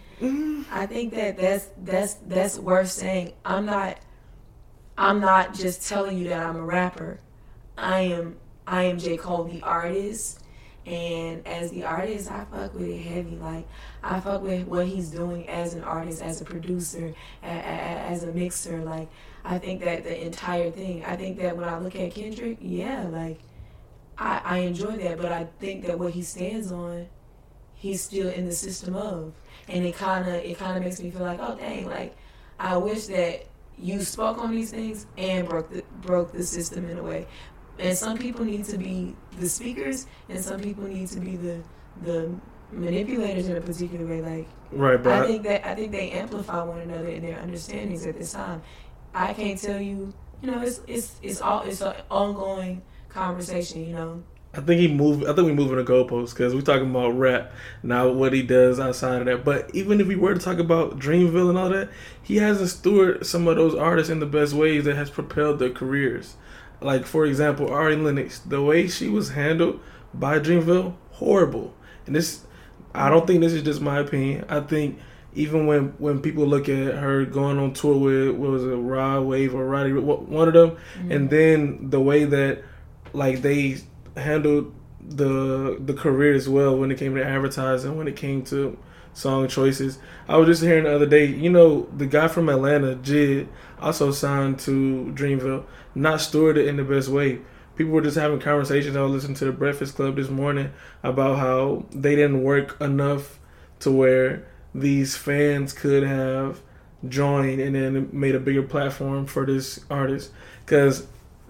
that that's worth saying. I'm not just telling you that I'm a rapper. I am J. Cole, the artist. And as the artist, I fuck with it heavy. Like, I fuck with what he's doing as an artist, as a producer, as a mixer. Like, I think that the entire thing, I think that when I look at Kendrick, yeah, like, I enjoy that. But I think that what he stands on, he's still in the system of. And it kind of makes me feel like, oh, dang, like, I wish that you spoke on these things and broke the system in a way. And some people need to be the speakers, and some people need to be the manipulators in a particular way. Like, right, but I think they amplify one another in their understandings at this time. I can't tell you, it's an ongoing conversation, I think we moving the goalposts because we're talking about rap, not what he does outside of that. But even if we were to talk about Dreamville and all that, he hasn't stewarded some of those artists in the best ways that has propelled their careers. Like, for example, Ari Lennox, the way she was handled by Dreamville, horrible. And this, I don't think this is just my opinion. I think even when people look at her going on tour with, what was it, Rod Wave or Roddy, one of them, and then the way that, like, they handled the career as well when it came to advertising, when it came to song choices. I was just hearing the other day, the guy from Atlanta, Jid, also signed to Dreamville, not stewarded in the best way. People were just having conversations. I was listening to the Breakfast Club this morning about how they didn't work enough to where these fans could have joined and then made a bigger platform for this artist. Because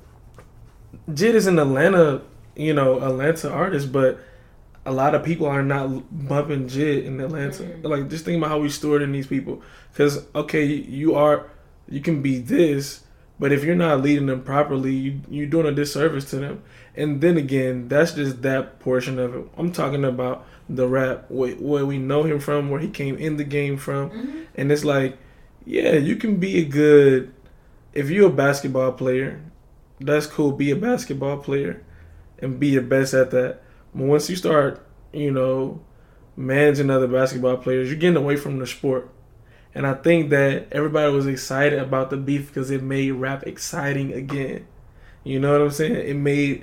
Jid is an Atlanta artist, but a lot of people are not bumping Jid in Atlanta. Like, just think about how we stewarding these people. Because, okay, you can be this, but if you're not leading them properly, you're doing a disservice to them. And then again, that's just that portion of it. I'm talking about the rap, where we know him from, where he came in the game from. And it's like, yeah, you can be if you're a basketball player, that's cool, be a basketball player and be your best at that. But once you start, managing other basketball players, you're getting away from the sport. And I think that everybody was excited about the beef because it made rap exciting again. You know what I'm saying? It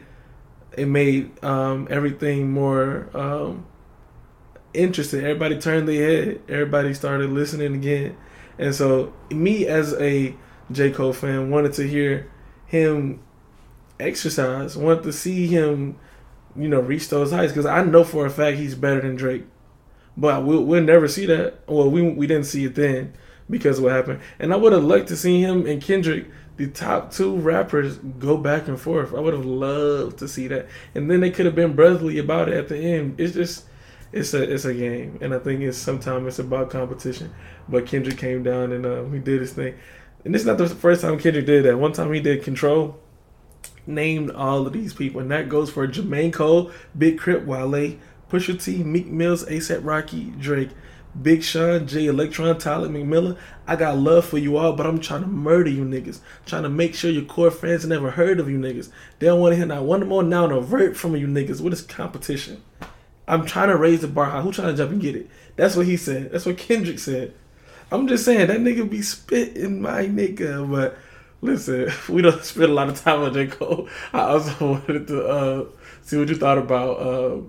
made everything more interesting. Everybody turned their head. Everybody started listening again. And so me as a J. Cole fan wanted to hear him exercise, wanted to see him, reach those heights, because I know for a fact he's better than Drake. But we'll never see that. Well, we didn't see it then because of what happened. And I would have liked to see him and Kendrick, the top two rappers, go back and forth. I would have loved to see that. And then they could have been brotherly about it at the end. It's just, it's a game. And I think sometimes it's about competition. But Kendrick came down and he did his thing. And this is not the first time Kendrick did that. One time he did Control, named all of these people. And that goes for Jermaine Cole, Big Crit, Wale, Pusha T, Meek Mills, A$AP Rocky, Drake, Big Sean, Jay Electron, Tyler McMillan. I got love for you all, but I'm trying to murder you niggas. Trying to make sure your core fans never heard of you niggas. They don't want to hear not one more now and avert from you niggas. What is competition? I'm trying to raise the bar high. Who trying to jump and get it? That's what he said. That's what Kendrick said. I'm just saying, that nigga be spitting, my nigga. But listen, we don't spend a lot of time on J. Cole. I also wanted to see what you thought about...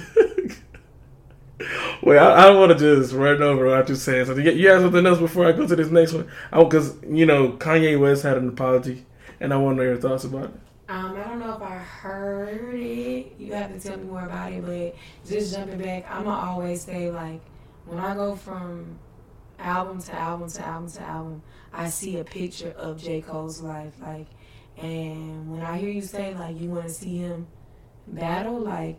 Wait, I don't want to just run over what you're saying. So you have something else before I go to this next one? Because, Kanye West had an apology, and I want to know your thoughts about it. I don't know if I heard it. You have to tell me more about it, but just jumping back, I'm going to always say, like, when I go from album to album to album to album, I see a picture of J. Cole's life. Like, and when I hear you say, like, you want to see him battle, like,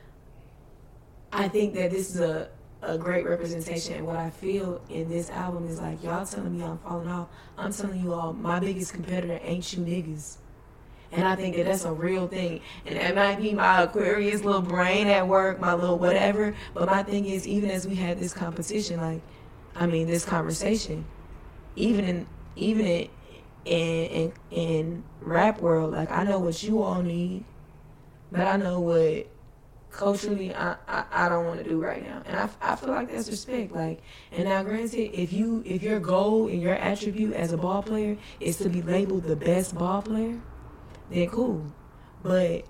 I think that this is a great representation. And what I feel in this album is like, y'all telling me I'm falling off. I'm telling you all, my biggest competitor ain't you niggas. And I think that that's a real thing. And that might be my Aquarius little brain at work, my little whatever. But my thing is, even as we had this competition, this conversation, even in rap world, like, I know what you all need, but I know what culturally I don't want to do right now. And I feel like that's respect. Like, and now granted, if your goal and your attribute as a ball player is to be labeled the best ball player, then cool. But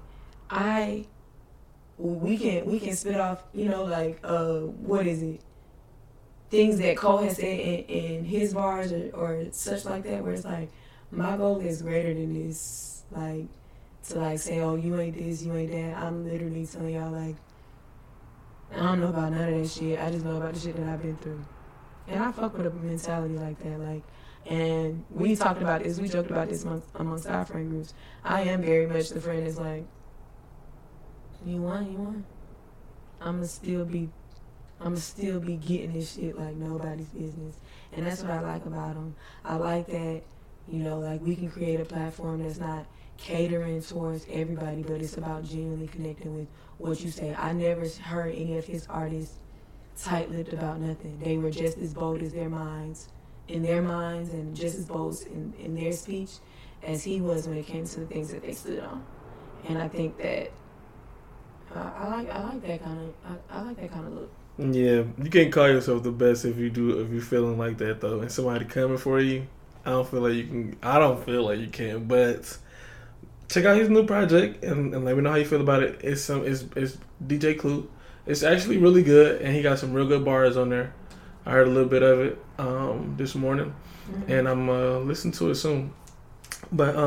we can spit off, what is it? Things that Cole has said in his bars or such like that, where it's like, my goal is greater than this. Like, to say, oh, you ain't this, you ain't that. I'm literally telling y'all, like, I don't know about none of that shit. I just know about the shit that I've been through. And I fuck with a mentality like that. Like, And we talked about this. We joked about this amongst our friend groups. I am very much the friend that's like, you won. I'ma still be getting this shit like nobody's business. And that's what I like about them. I like that, you know, like we can create a platform that's not catering towards everybody, but it's about genuinely connecting with what you say. I never heard any of his artists tight-lipped about nothing. They were just as bold as in their minds and just as bold in their speech as he was when it came to the things that they stood on. And I think that I like that kind of look. Yeah, you can't call yourself the best if you're feeling like that though, and somebody coming for you. I don't feel like you can. But check out his new project and let me know how you feel about it. It's DJ Clue. It's actually really good, and he got some real good bars on there. I heard a little bit of it this morning, and I'm listening to it soon. But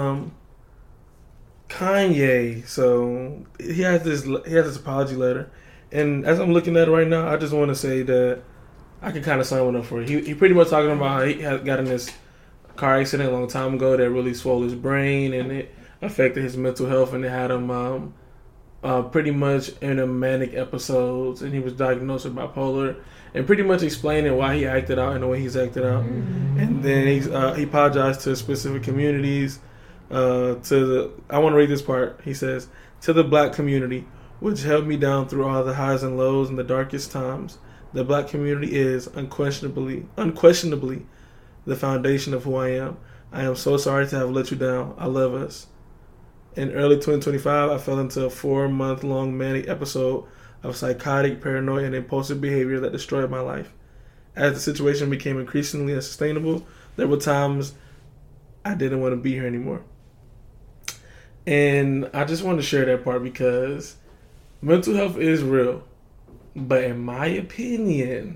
Kanye, so he has this apology letter, and as I'm looking at it right now, I just want to say that I can kind of sign one up for it. He pretty much talking about how he had got in this car accident a long time ago that really swole his brain, and it affected his mental health, and it had him pretty much in a manic episodes, and he was diagnosed with bipolar, and pretty much explaining why he acted out in the way he's acted out. And then he apologized to specific communities. I want to read this part. He says, "To the black community, which held me down through all the highs and lows and the darkest times, the black community is unquestionably the foundation of who I am. I am so sorry to have let you down. I love us." In early 2025, I fell into a 4-month-long manic episode of psychotic, paranoid, and impulsive behavior that destroyed my life. As the situation became increasingly unsustainable, there were times I didn't want to be here anymore. And I just want to share that part because mental health is real. But in my opinion,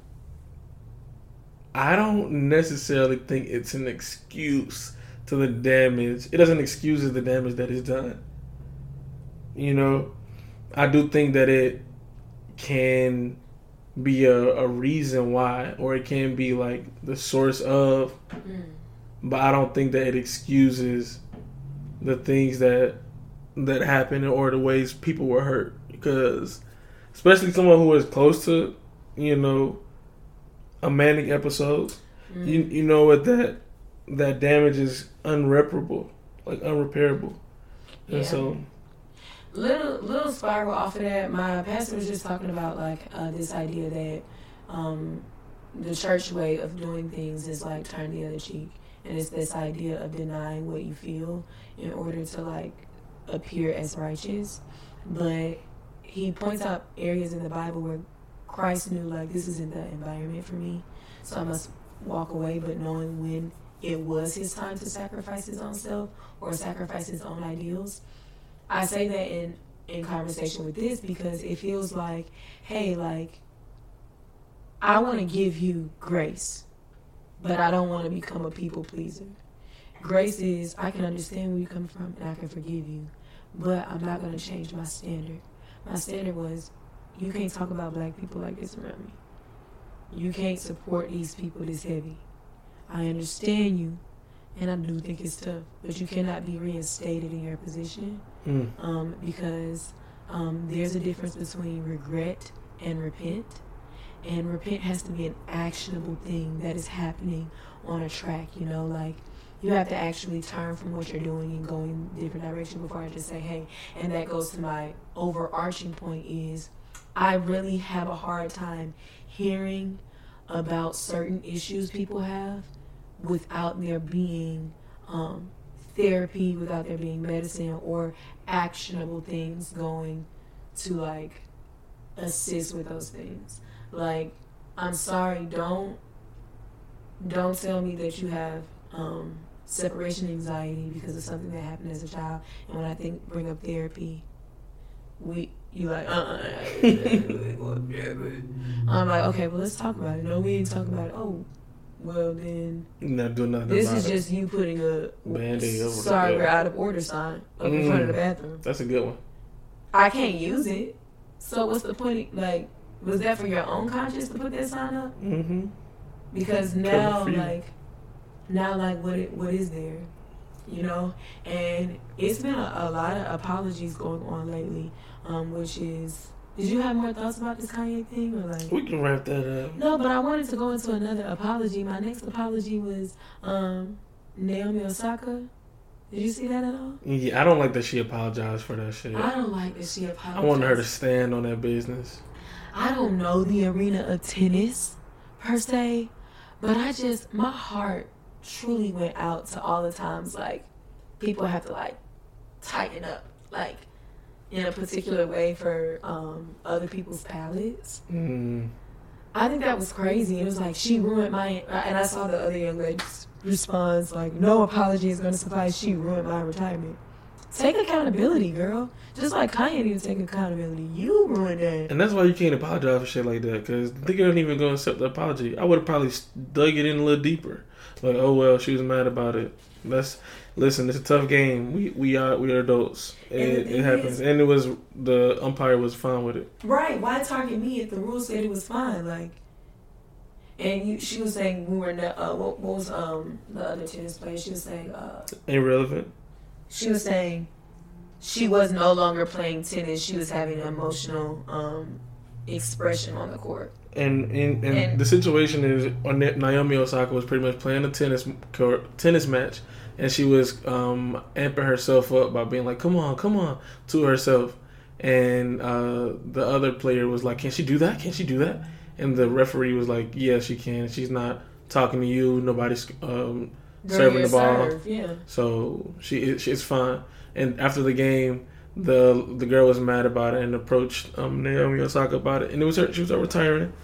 I don't necessarily think it's an excuse to the damage. It doesn't excuse the damage that is done. You know, I do think that it can be a reason why, or it can be like the source of, but I don't think that it excuses the things that happened or the ways people were hurt. Because especially someone who is close to, you know, a manic episode, you know what that damage is unreparable, like unrepairable. And so little spiral off of that, my pastor was just talking about like this idea that the church way of doing things is like turn the other cheek, and it's this idea of denying what you feel in order to like appear as righteous. But he points out areas in the Bible where Christ knew like this isn't the environment for me, so I must walk away, but knowing when it was his time to sacrifice his own self or sacrifice his own ideals. I say that in conversation with this because it feels like, hey, like, I want to give you grace, but I don't want to become a people pleaser. Grace is, I can understand where you come from and I can forgive you, but I'm not going to change my standard. My standard was, you can't talk about black people like this around me. You can't support these people this heavy. I understand you, and I do think it's tough, but you cannot be reinstated in your position because there's a difference between regret and repent. And repent has to be an actionable thing that is happening on a track, you know, like you have to actually turn from what you're doing and go in a different direction before I just say, hey. And that goes to my overarching point is I really have a hard time hearing about certain issues people have without there being therapy, without there being medicine or actionable things going to like assist with those things. Like, I'm sorry, don't tell me that you have separation anxiety because of something that happened as a child. And when I bring up therapy, you like, I'm like, okay, well, let's talk about it. No, we ain't talking about it. Oh, well, then not doing nothing. This is just you putting a Band-Aid over sorry, we're out of order sign up in front of the bathroom. That's a good one. I can't use it. So what's the point? Like, was that for your own conscience to put that sign up? Mm-hmm. Because now now, like, what is there? You know? And it's been a lot of apologies going on lately, which is... Did you have more thoughts about this Kanye thing? Or like, we can wrap that up. No, but I wanted to go into another apology. My next apology was Naomi Osaka. Did you see that at all? Yeah, I don't like that she apologized for that shit. I don't like that she apologized. I wanted her to stand on that business. I don't know the arena of tennis, per se, but my heart truly went out to all the times, like, people have to, like, tighten up, like, in a particular way for other people's palates. I think that was crazy. It was like, she ruined my... And I saw the other young lady's response, like, no apology is going to suffice. She ruined my retirement. Take accountability, girl. Just like Kanye needs to take accountability. You ruined that. And that's why you can't apologize for shit like that, because the nigga ain't even going to accept the apology. I would have probably dug it in a little deeper. Like, oh, well, she was mad about it. Listen, it's a tough game. We are adults. It happens. And the umpire was fine with it. Right. Why target me if the rules said it was fine? Like, and she was saying we were not, what was the other tennis player? She was saying irrelevant. She was saying she was no longer playing tennis. She was having an emotional expression on the court. And the situation is, Naomi Osaka was pretty much playing a tennis match, and she was amping herself up by being like, come on, to herself. And the other player was like, can she do that? And the referee was like, yeah, she can. She's not talking to you. Nobody's serving the ball. Yeah. So she's fine. And after the game, the girl was mad about it and approached Naomi Osaka about it. And she was retiring.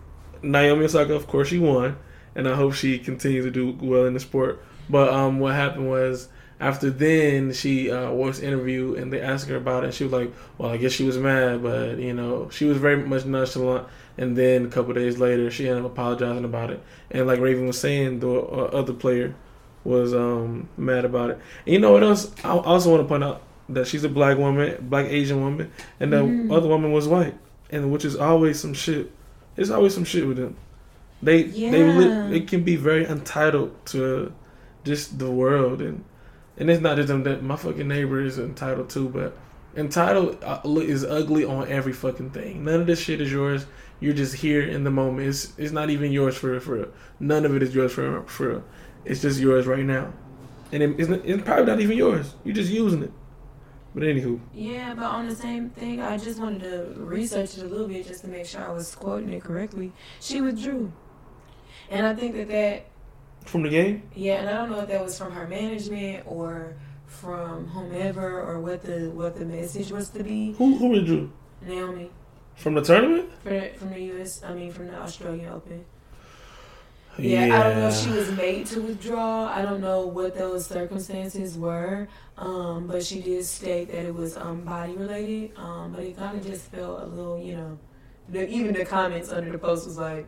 Naomi Osaka, of course, she won. And I hope she continues to do well in the sport. But what happened was, after then, she was interviewed and they asked her about it. And she was like, well, I guess she was mad, but, you know, she was very much nonchalant. And then a couple of days later, she ended up apologizing about it. And like Raven was saying, the other player was mad about it. And you know what else? I also want to point out that she's a black Asian woman, and the other woman was white, and which is always some shit. It's always some shit with them. They can be very entitled to just the world, and it's not just them that my fucking neighbor is entitled to, but entitled is ugly on every fucking thing. None of this shit is yours. You're just here in the moment. It's not even yours for real. None of it is yours for real. It's just yours right now, and it's probably not even yours. You're just using it. But anywho. Yeah, but on the same thing, I just wanted to research it a little bit just to make sure I was quoting it correctly. She withdrew. And I think that... From the game? Yeah, and I don't know if that was from her management or from whomever or what the message was to be. Who withdrew? Naomi. From the tournament? From the Australian Open. Yeah, I don't know if she was made to withdraw. I don't know what those circumstances were. But she did state that it was body related. But it kind of just felt a little, even the comments under the post was like,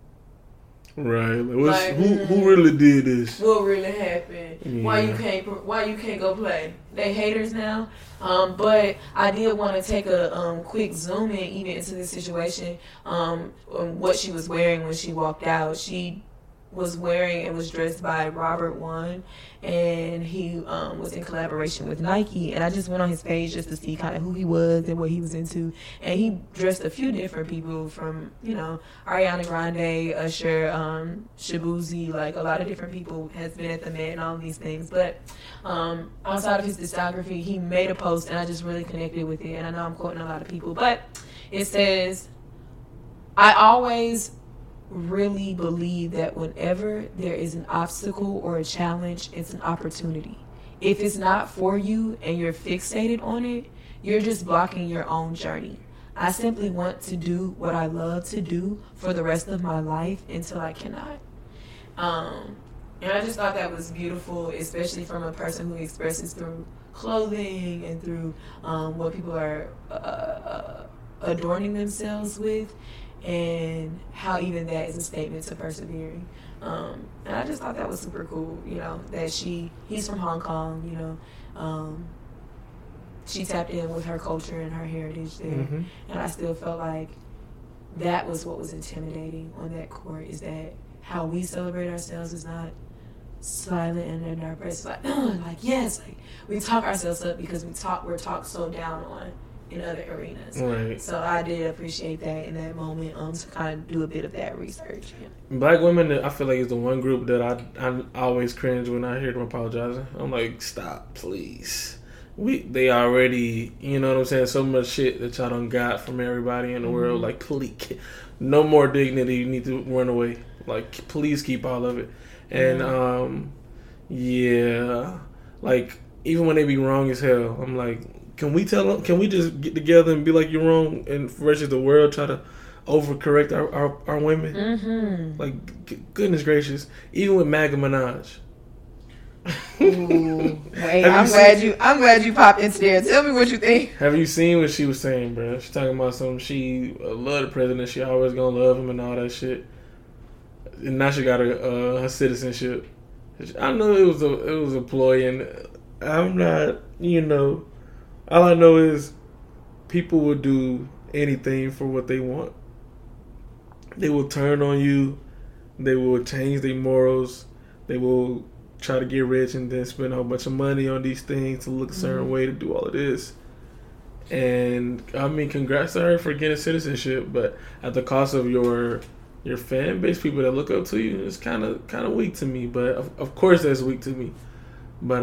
right. Who really did this? What really happened? Yeah. Why you can't go play? They haters now. But I did want to take a quick zoom in even into this situation. What she was wearing when she walked out. She was wearing and was dressed by Robert One, and he was in collaboration with Nike. And I just went on his page just to see kind of who he was and what he was into. And he dressed a few different people from, Ariana Grande, Usher, Shabuzi, like a lot of different people has been at the Met and all these things. But outside of his discography, he made a post and I just really connected with it. And I know I'm quoting a lot of people, but it says, I always really believe that whenever there is an obstacle or a challenge, it's an opportunity. If it's not for you and you're fixated on it, you're just blocking your own journey. I simply want to do what I love to do for the rest of my life until I cannot. And I just thought that was beautiful, especially from a person who expresses through clothing and through what people are adorning themselves with. And how even that is a statement to persevering. And I just thought that was super cool, that he's from Hong Kong, she tapped in with her culture and her heritage there. Mm-hmm. And I still felt like that was what was intimidating on that court, is that how we celebrate ourselves is not silent and under our breath, like, like yes, like we talk ourselves up because we're talked so down on in other arenas. Right. So I did appreciate that in that moment, to kind of do a bit of that research. Black women, I feel like, is the one group that I always cringe when I hear them apologizing. I'm like, stop, please. They already, you know what I'm saying, so much shit that y'all done got from everybody in the world. Like, please, no more dignity. You need to run away. Like, please keep all of it. And yeah, like, even when they be wrong as hell, I'm like, can we just get together and be like, you're wrong, and versus the world try to overcorrect our women? Like, goodness gracious. Even with Maggie Minaj. Ooh, wait, I'm glad you popped into there. Tell me what you think. Have you seen what she was saying, bro? She's talking about she love the president. She always gonna love him and all that shit. And now she got her citizenship. I know it was a ploy, and I'm not, all I know is people will do anything for what they want. They will turn on you. They will change their morals. They will try to get rich and then spend a whole bunch of money on these things to look a certain way to do all of this. And I mean, congrats to her for getting citizenship, but at the cost of your fan base, people that look up to you, it's kind of weak to me. But of course, that's weak to me. But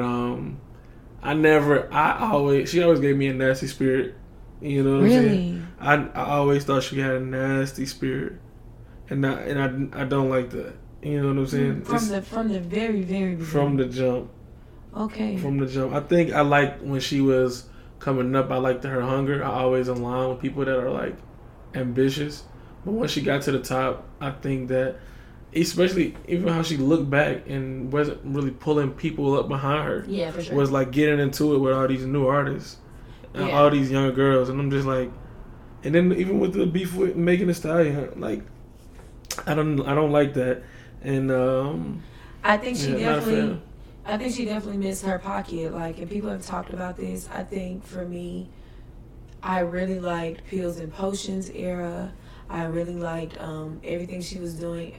she always gave me a nasty spirit. You know what I'm saying? I always thought she had a nasty spirit, and I don't like that. You know what I'm saying? From the very, very beginning. From the jump. Okay. From the jump. I think I liked when she was coming up. I liked her hunger. I always align with people that are like ambitious. But when she got to the top, I think that, especially even how she looked back and wasn't really pulling people up behind her. Yeah, for sure. Was like getting into it with all these new artists and all these young girls, and I'm just like, and then even with the beef with Megan Thee Stallion, like, I don't like that. And I think she definitely missed her pocket. Like, and people have talked about this. I think for me, I really liked Pills and Potions era. I really liked everything she was doing.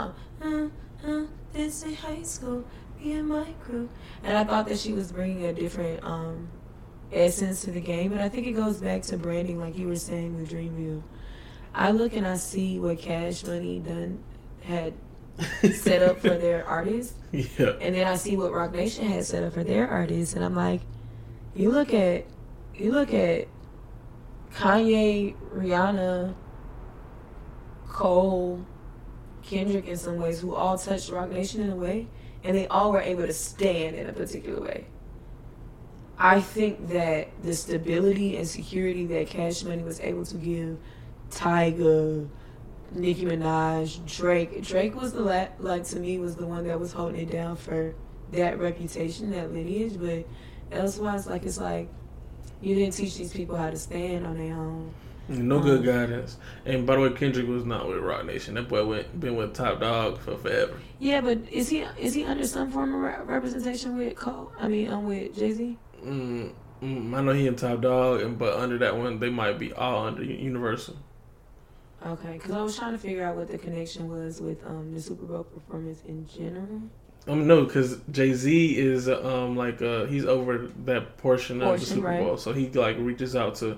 This in high school, me and my crew, and I thought that she was bringing a different essence to the game. And I think it goes back to branding, like you were saying with Dreamville. I look and I see what Cash Money had set up for their artists, and then I see what Roc Nation had set up for their artists, and I'm like, you look at Kanye, Rihanna, Cole, Kendrick in some ways, who all touched Roc Nation in a way, and they all were able to stand in a particular way. I think that the stability and security that Cash Money was able to give Tyga, Nicki Minaj, Drake was to me was the one that was holding it down for that reputation, that lineage. But elsewise, it's like you didn't teach these people how to stand on their own. No good guidance. And by the way, Kendrick was not with Roc Nation. That boy been with Top Dog for forever. Yeah, but is he under some form of representation with Cole? I mean, with Jay-Z? I know he and Top Dog, but under that one, they might be all under Universal. Okay, because I was trying to figure out what the connection was with the Super Bowl performance in general. No, because Jay-Z is he's over that portion of the Super Bowl, so he reaches out to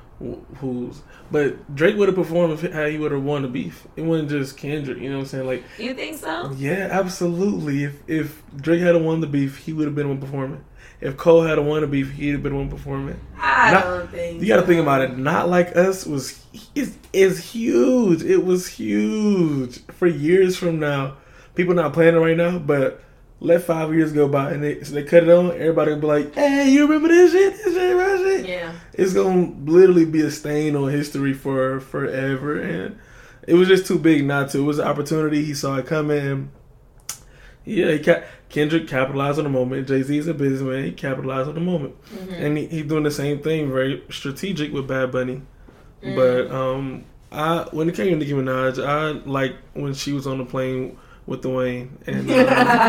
but Drake would have performed how he would have won the beef. It wasn't just Kendrick, you know what I'm saying? Like, you think so? Yeah, absolutely. If Drake had won the beef, he would have been one performing. If Cole had won the beef, he'd have been one performing. I don't think you got to think about it. Not Like Us is huge. It was huge for years from now. People not playing it right now, but let 5 years go by and they cut it on. Everybody will be like, "Hey, you remember this shit? Yeah, it's gonna literally be a stain on history for forever." And it was just too big not to. It was an opportunity. He saw it coming. Yeah, Kendrick capitalized on the moment. Jay-Z is a businessman. He capitalized on the moment, and he's doing the same thing, very strategic with Bad Bunny. But when it came to Nicki Minaj, I like when she was on the plane with Dwayne, and and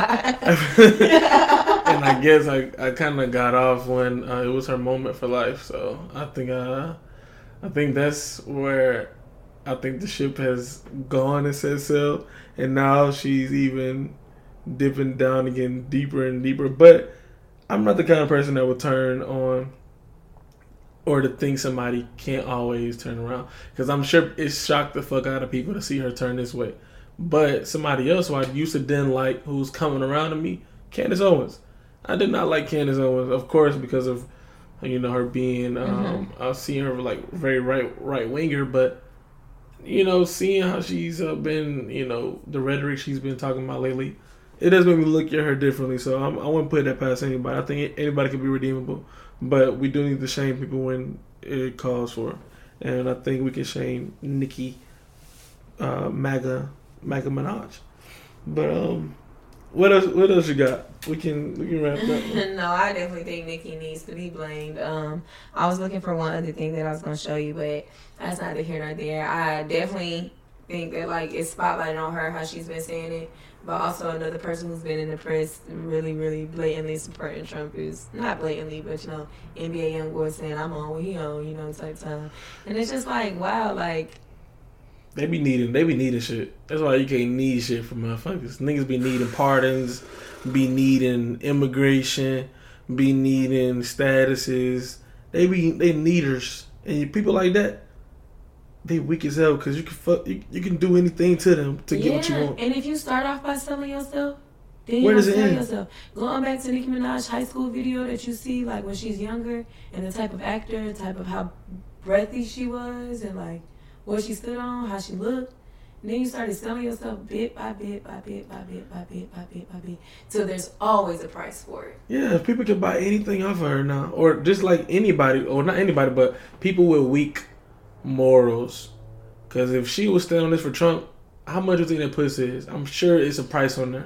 I guess I kind of got off when it was her moment for life. So I think that's where I think the ship has gone and set sail, and now she's even dipping down and getting deeper and deeper. But I'm not the kind of person that would turn on or to think somebody can't always turn around. Because I'm sure it shocked the fuck out of people to see her turn this way. But somebody else who I used to then like, who's coming around to me, Candace Owens. I did not like Candace Owens, of course, because of, you know, her being, I was seeing her like very right winger, but, you know, seeing how she's been, you know, the rhetoric she's been talking about lately, it does make me look at her differently. So I wouldn't put that past anybody. I think anybody can be redeemable, but we do need to shame people when it calls for it. And I think we can shame Nicki MAGA Minaj. But what else you got? We can wrap that up. No, I definitely think Nicki needs to be blamed. I was looking for one other thing that I was going to show you, but that's neither here nor there. I definitely think that like it's spotlighted on her, how she's been saying it, but also another person who's been in the press really, really blatantly supporting Trump is, not blatantly, but you know, NBA YoungBoy saying I'm on what he on, you know, type time. And it's just like, wow, like, They be needing shit. That's why you can't need shit from motherfuckers. Niggas be needing pardons, be needing immigration, be needing statuses. They needers. And people like that, they weak as hell because you can do anything to them to get what you want. And if you start off by selling yourself, then Where you does it sell end? yourself. Going back to Nicki Minaj's high school video that you see, like when she's younger, and the type of actor, the type of how breathy she was, and like what she stood on, how she looked. And then you started selling yourself bit by bit by bit by bit by bit by bit by bit. So there's always a price for it. Yeah, if people can buy anything off of her now, or just like anybody, or not anybody, but people with weak morals. Because if she was standing on this for Trump, how much do you think that pussy is? I'm sure it's a price on there.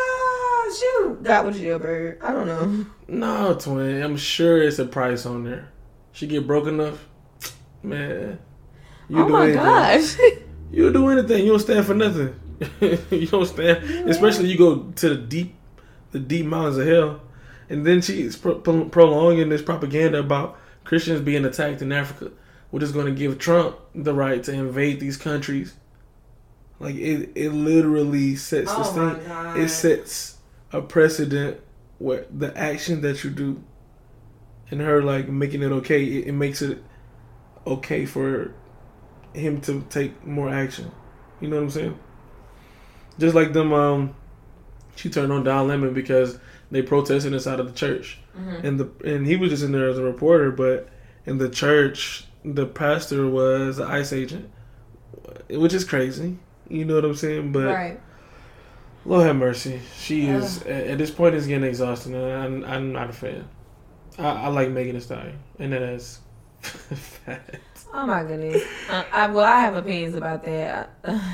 She got with jailbird. I don't know. No, twin. I'm sure it's a price on there. She get broke enough, man. You Oh do my anything. gosh. You do anything. You don't stand for nothing. You don't stand. Especially you go to the deep mountains of hell, and then she's prolonging this propaganda about Christians being attacked in Africa, which is going to give Trump the right to invade these countries. Like it literally sets the thing. God. It sets a precedent where the action that you do, and her like making it okay. It makes it okay for him to take more action. You know what I'm saying? Just like them, she turned on Don Lemon because they protested inside of the church, and he was just in there as a reporter. But in the church, the pastor was an ICE agent, which is crazy. You know what I'm saying? But Right. Lord have mercy. She is at this point is getting exhausting, and I'm not a fan. I like Megan Thee Stallion, and that is fat. Oh my goodness. I have opinions about that.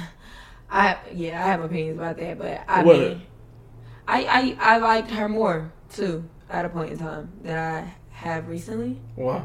I have opinions about that, but mean, I liked her more too at a point in time than I have recently. Why?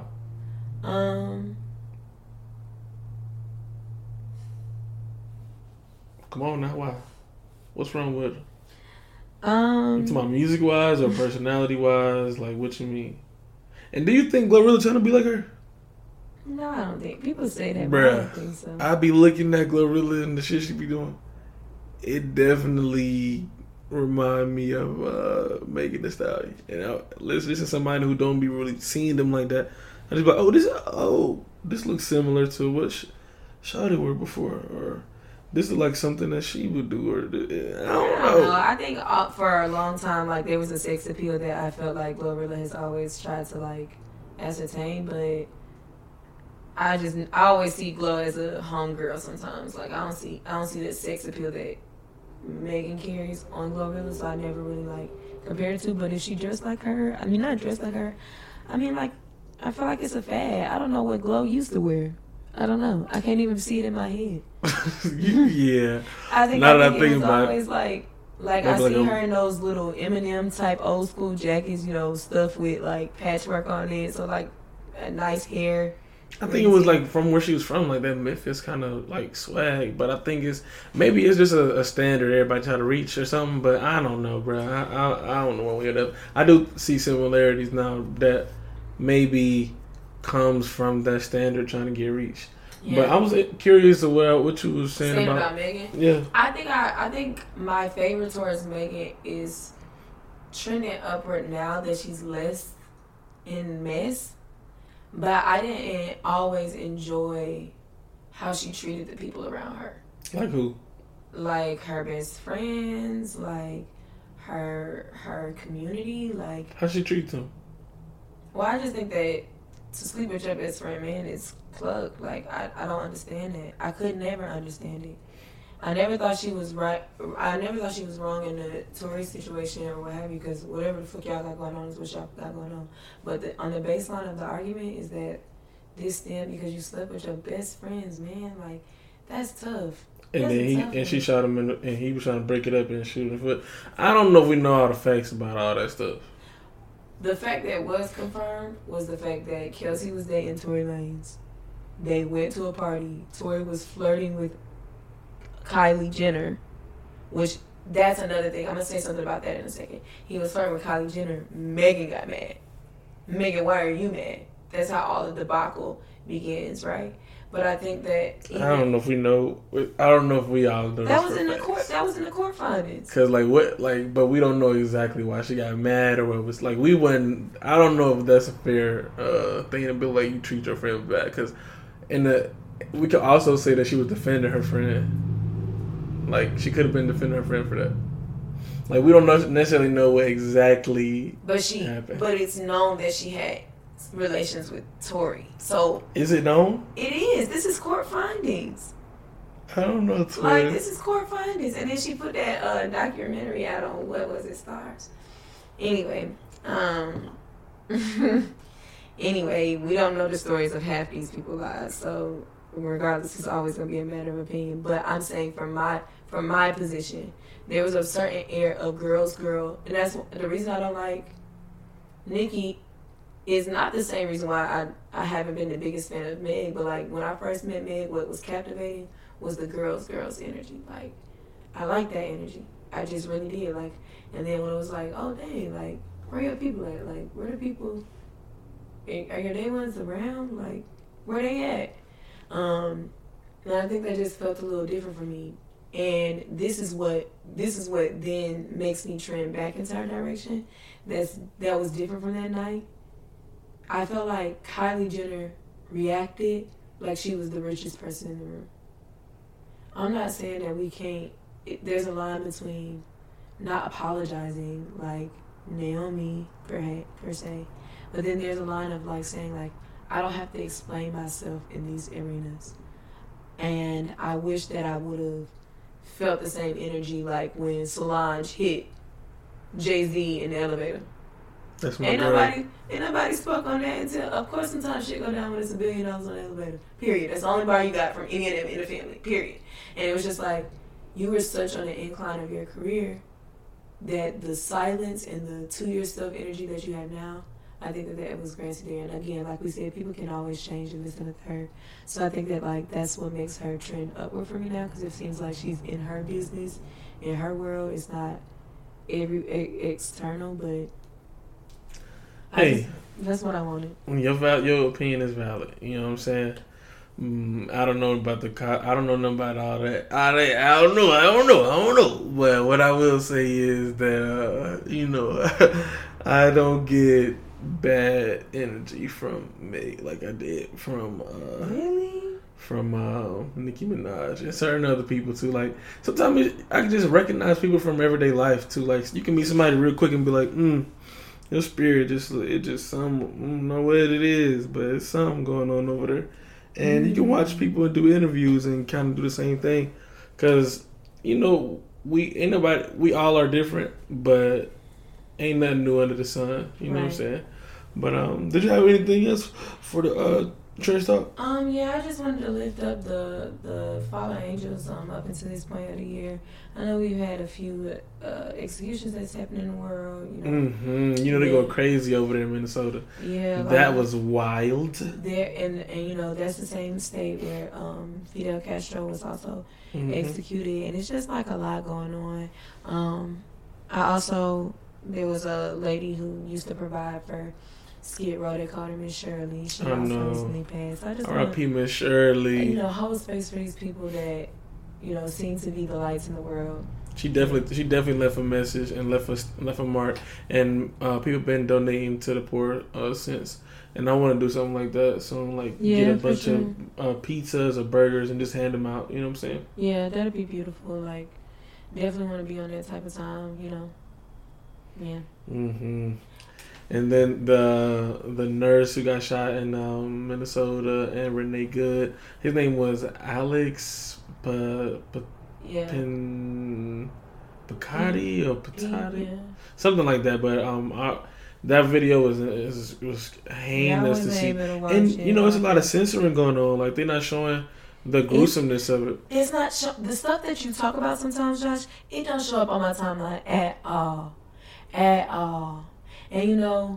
Come on now, why? What's wrong with her? You talking about music wise or personality wise? Like what you mean? And do you think Glorilla trying to be like her? No, I don't think people say that, but I don't think so. I be looking at Glorilla and the shit she be doing. It definitely remind me of Megan Thee Stallion. And listen, this is somebody who don't be really seeing them like that. I just be like, this looks similar to what Shawty were before, or this is like something that she would do, or I don't know. I think for a long time, like there was a sex appeal that I felt like Glorilla has always tried to like ascertain, but I always see Glow as a homegirl sometimes. Like I don't see that sex appeal that Megan carries on Glorilla, so I never really like compared it to. But if she dressed like her, I mean not dressed like her, I mean like I feel like it's a fad. I don't know what Glow used to wear. I don't know. I can't even see it in my head. Yeah. I think Now that I it think was about always like I like see her in those little Eminem type old school jackets, you know, stuff with like patchwork on it, so like a nice hair. I think it was like from where she was from, like that Memphis kind of like swag. But I think maybe it's just a standard everybody try to reach or something. But I don't know, bro. I don't know one way or the other. I do see similarities now that maybe comes from that standard trying to get reached. Yeah. But I was curious about what you was saying about Megan. Yeah. I think my favor towards Megan is trending upward now that she's less in mess. But I didn't always enjoy how she treated the people around her. Like who? Like her best friends, like her community, like how she treat them. Well, I just think that to sleep with your best friend, man, is cluck. Like I don't understand that. I could never understand it. I never thought she was right. I never thought she was wrong in the Tory situation or what have you, because whatever the fuck y'all got going on is what y'all got going on. But on the baseline of the argument is that this stemmed because you slept with your best friends, man. Like, that's tough. And That's then she shot him and he was trying to break it up and shoot him in the foot. I don't know if we know all the facts about all that stuff. The fact that was confirmed was the fact that Kelsey was dating Tory Lanez. They went to a party. Tory was flirting with Kylie Jenner, which that's another thing. I'm going to say something about that in a second. He was flirting with Kylie Jenner. Megan got mad. Megan, why are you mad? That's how all the debacle begins, right? But I think that I don't know if we know. I don't know if we all know. That was in the court. That was in the court findings. Cause but we don't know exactly why she got mad or what it was like. We wouldn't. I don't know if that's a fair thing to be like you treat your friend bad. Cause we could also say that she was defending her friend. Like she could have been defending her friend for that. Like we don't necessarily know what exactly. Happened. But it's known that she had relations with Tory. So is it known? It is. This is court findings. I don't know. Tory. Like, this is court findings. And then she put that documentary out on, what was it, Stars? Anyway, anyway, we don't know the stories of half these people's lives. So regardless, it's always gonna be a matter of opinion. But I'm saying from my position, there was a certain air of girl, and that's the reason I don't like Nicki. Is not the same reason why I haven't been the biggest fan of Meg, but like when I first met Meg, what was captivating was the girls energy. Like I like that energy. I just really did. Like, and then when it was like, oh dang, like where your people at? Like where the people? Are your day ones around? Like where they at? And I think that just felt a little different for me. And this is what then makes me trend back into her direction. That was different from that night. I felt like Kylie Jenner reacted like she was the richest person in the room. I'm not saying that we can't. There's a line between not apologizing like Naomi per se, but then there's a line of like saying like I don't have to explain myself in these arenas. And I wish that I would have felt the same energy like when Solange hit Jay-Z in the elevator. That's my ain't girl. nobody spoke on that until, of course, sometimes shit go down when it's $1 billion on the elevator. Period. That's the only bar you got from any of them in the family. Period. And it was just like, you were such on the incline of your career that the silence and the 2-year stuff energy that you have now, I think that was granted there. And again, like we said, people can always change and this and the third. So I think that like that's what makes her trend upward for me now, because it seems like she's in her business, in her world. It's not external, but. Hey, that's what I wanted. Your opinion is valid. You know what I'm saying? I don't know about I don't know nothing about all that. I don't know. But what I will say is that I don't get bad energy from Meg like I did from Nicki Minaj and certain other people too. Like sometimes I can just recognize people from everyday life too. Like you can meet somebody real quick and be like, your spirit just some, I don't know what it is, but it's something going on over there. And you can watch people do interviews and kind of do the same thing, because we all are different, but ain't nothing new under the sun. You know what I'm saying? But did you have anything else for the Trash Talk? Yeah, I just wanted to lift up the fallen angels up until this point of the year. I know we've had a few executions that's happened in the world. They go crazy over there in Minnesota. Yeah, that was wild. There and that's the same state where Fidel Castro was also executed, and it's just like a lot going on. There was a lady who used to provide for Skid Row, they called her Miss Shirley. She I also know. recently passed. I just want R.I.P. Miss Shirley. to hold space for these people that, seem to be the lights in the world. She definitely left a message and left a mark, and people been donating to the poor since. And I want to do something like that. So get a bunch of pizzas or burgers and just hand them out. You know what I'm saying? Yeah, that'd be beautiful. Like, definitely want to be on that type of time. Yeah. Mhm. And then the nurse who got shot in Minnesota and Renee Good. His name was Alex Picardi or Patati, something like that. But that video was heinous to see, and it's a lot of censoring going on. Like, they're not showing the gruesomeness of it. It's not the stuff that you talk about sometimes, Josh. It don't show up on my timeline at all, And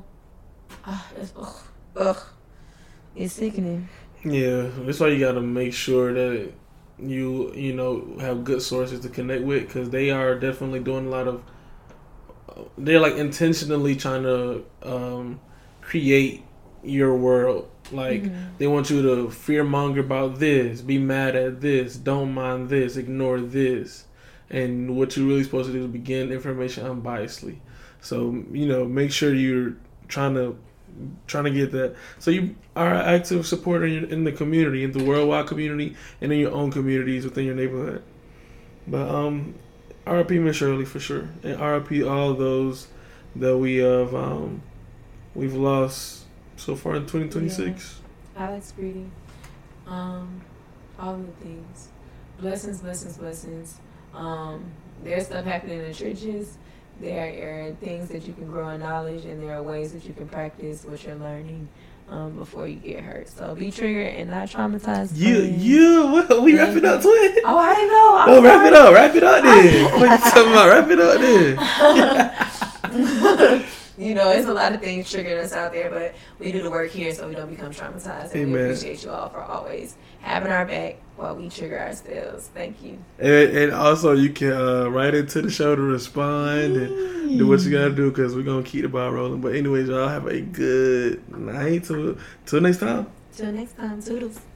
it's sickening. Yeah, that's why you got to make sure that you have good sources to connect with, because they are definitely doing a lot of. They're like intentionally trying to create your world. Like, they want you to fearmonger about this, be mad at this, don't mind this, ignore this, and what you're really supposed to do is begin information unbiasedly. So make sure you're trying to get that. So you are an active supporter in the community, in the worldwide community, and in your own communities within your neighborhood. But R.I.P. Miss Shirley for sure, and R.I.P. all those that we've lost so far in 2026. Yeah. Alex Breedy, all of the things, blessings. There's stuff happening in the churches. There are things that you can grow in knowledge, and there are ways that you can practice what you're learning before you get hurt. So be triggered and not traumatized. We wrap it up, twin. Oh, I didn't know. Wrap it up then. What you talking about? Wrap it up then. It's a lot of things triggering us out there, but we do the work here so we don't become traumatized. And we appreciate you all for always having our back while we trigger ourselves. Thank you. And also, you can write into the show to respond and do what you gotta do, because we're gonna keep the ball rolling. But anyways, y'all have a good night. Till next time. Toodles.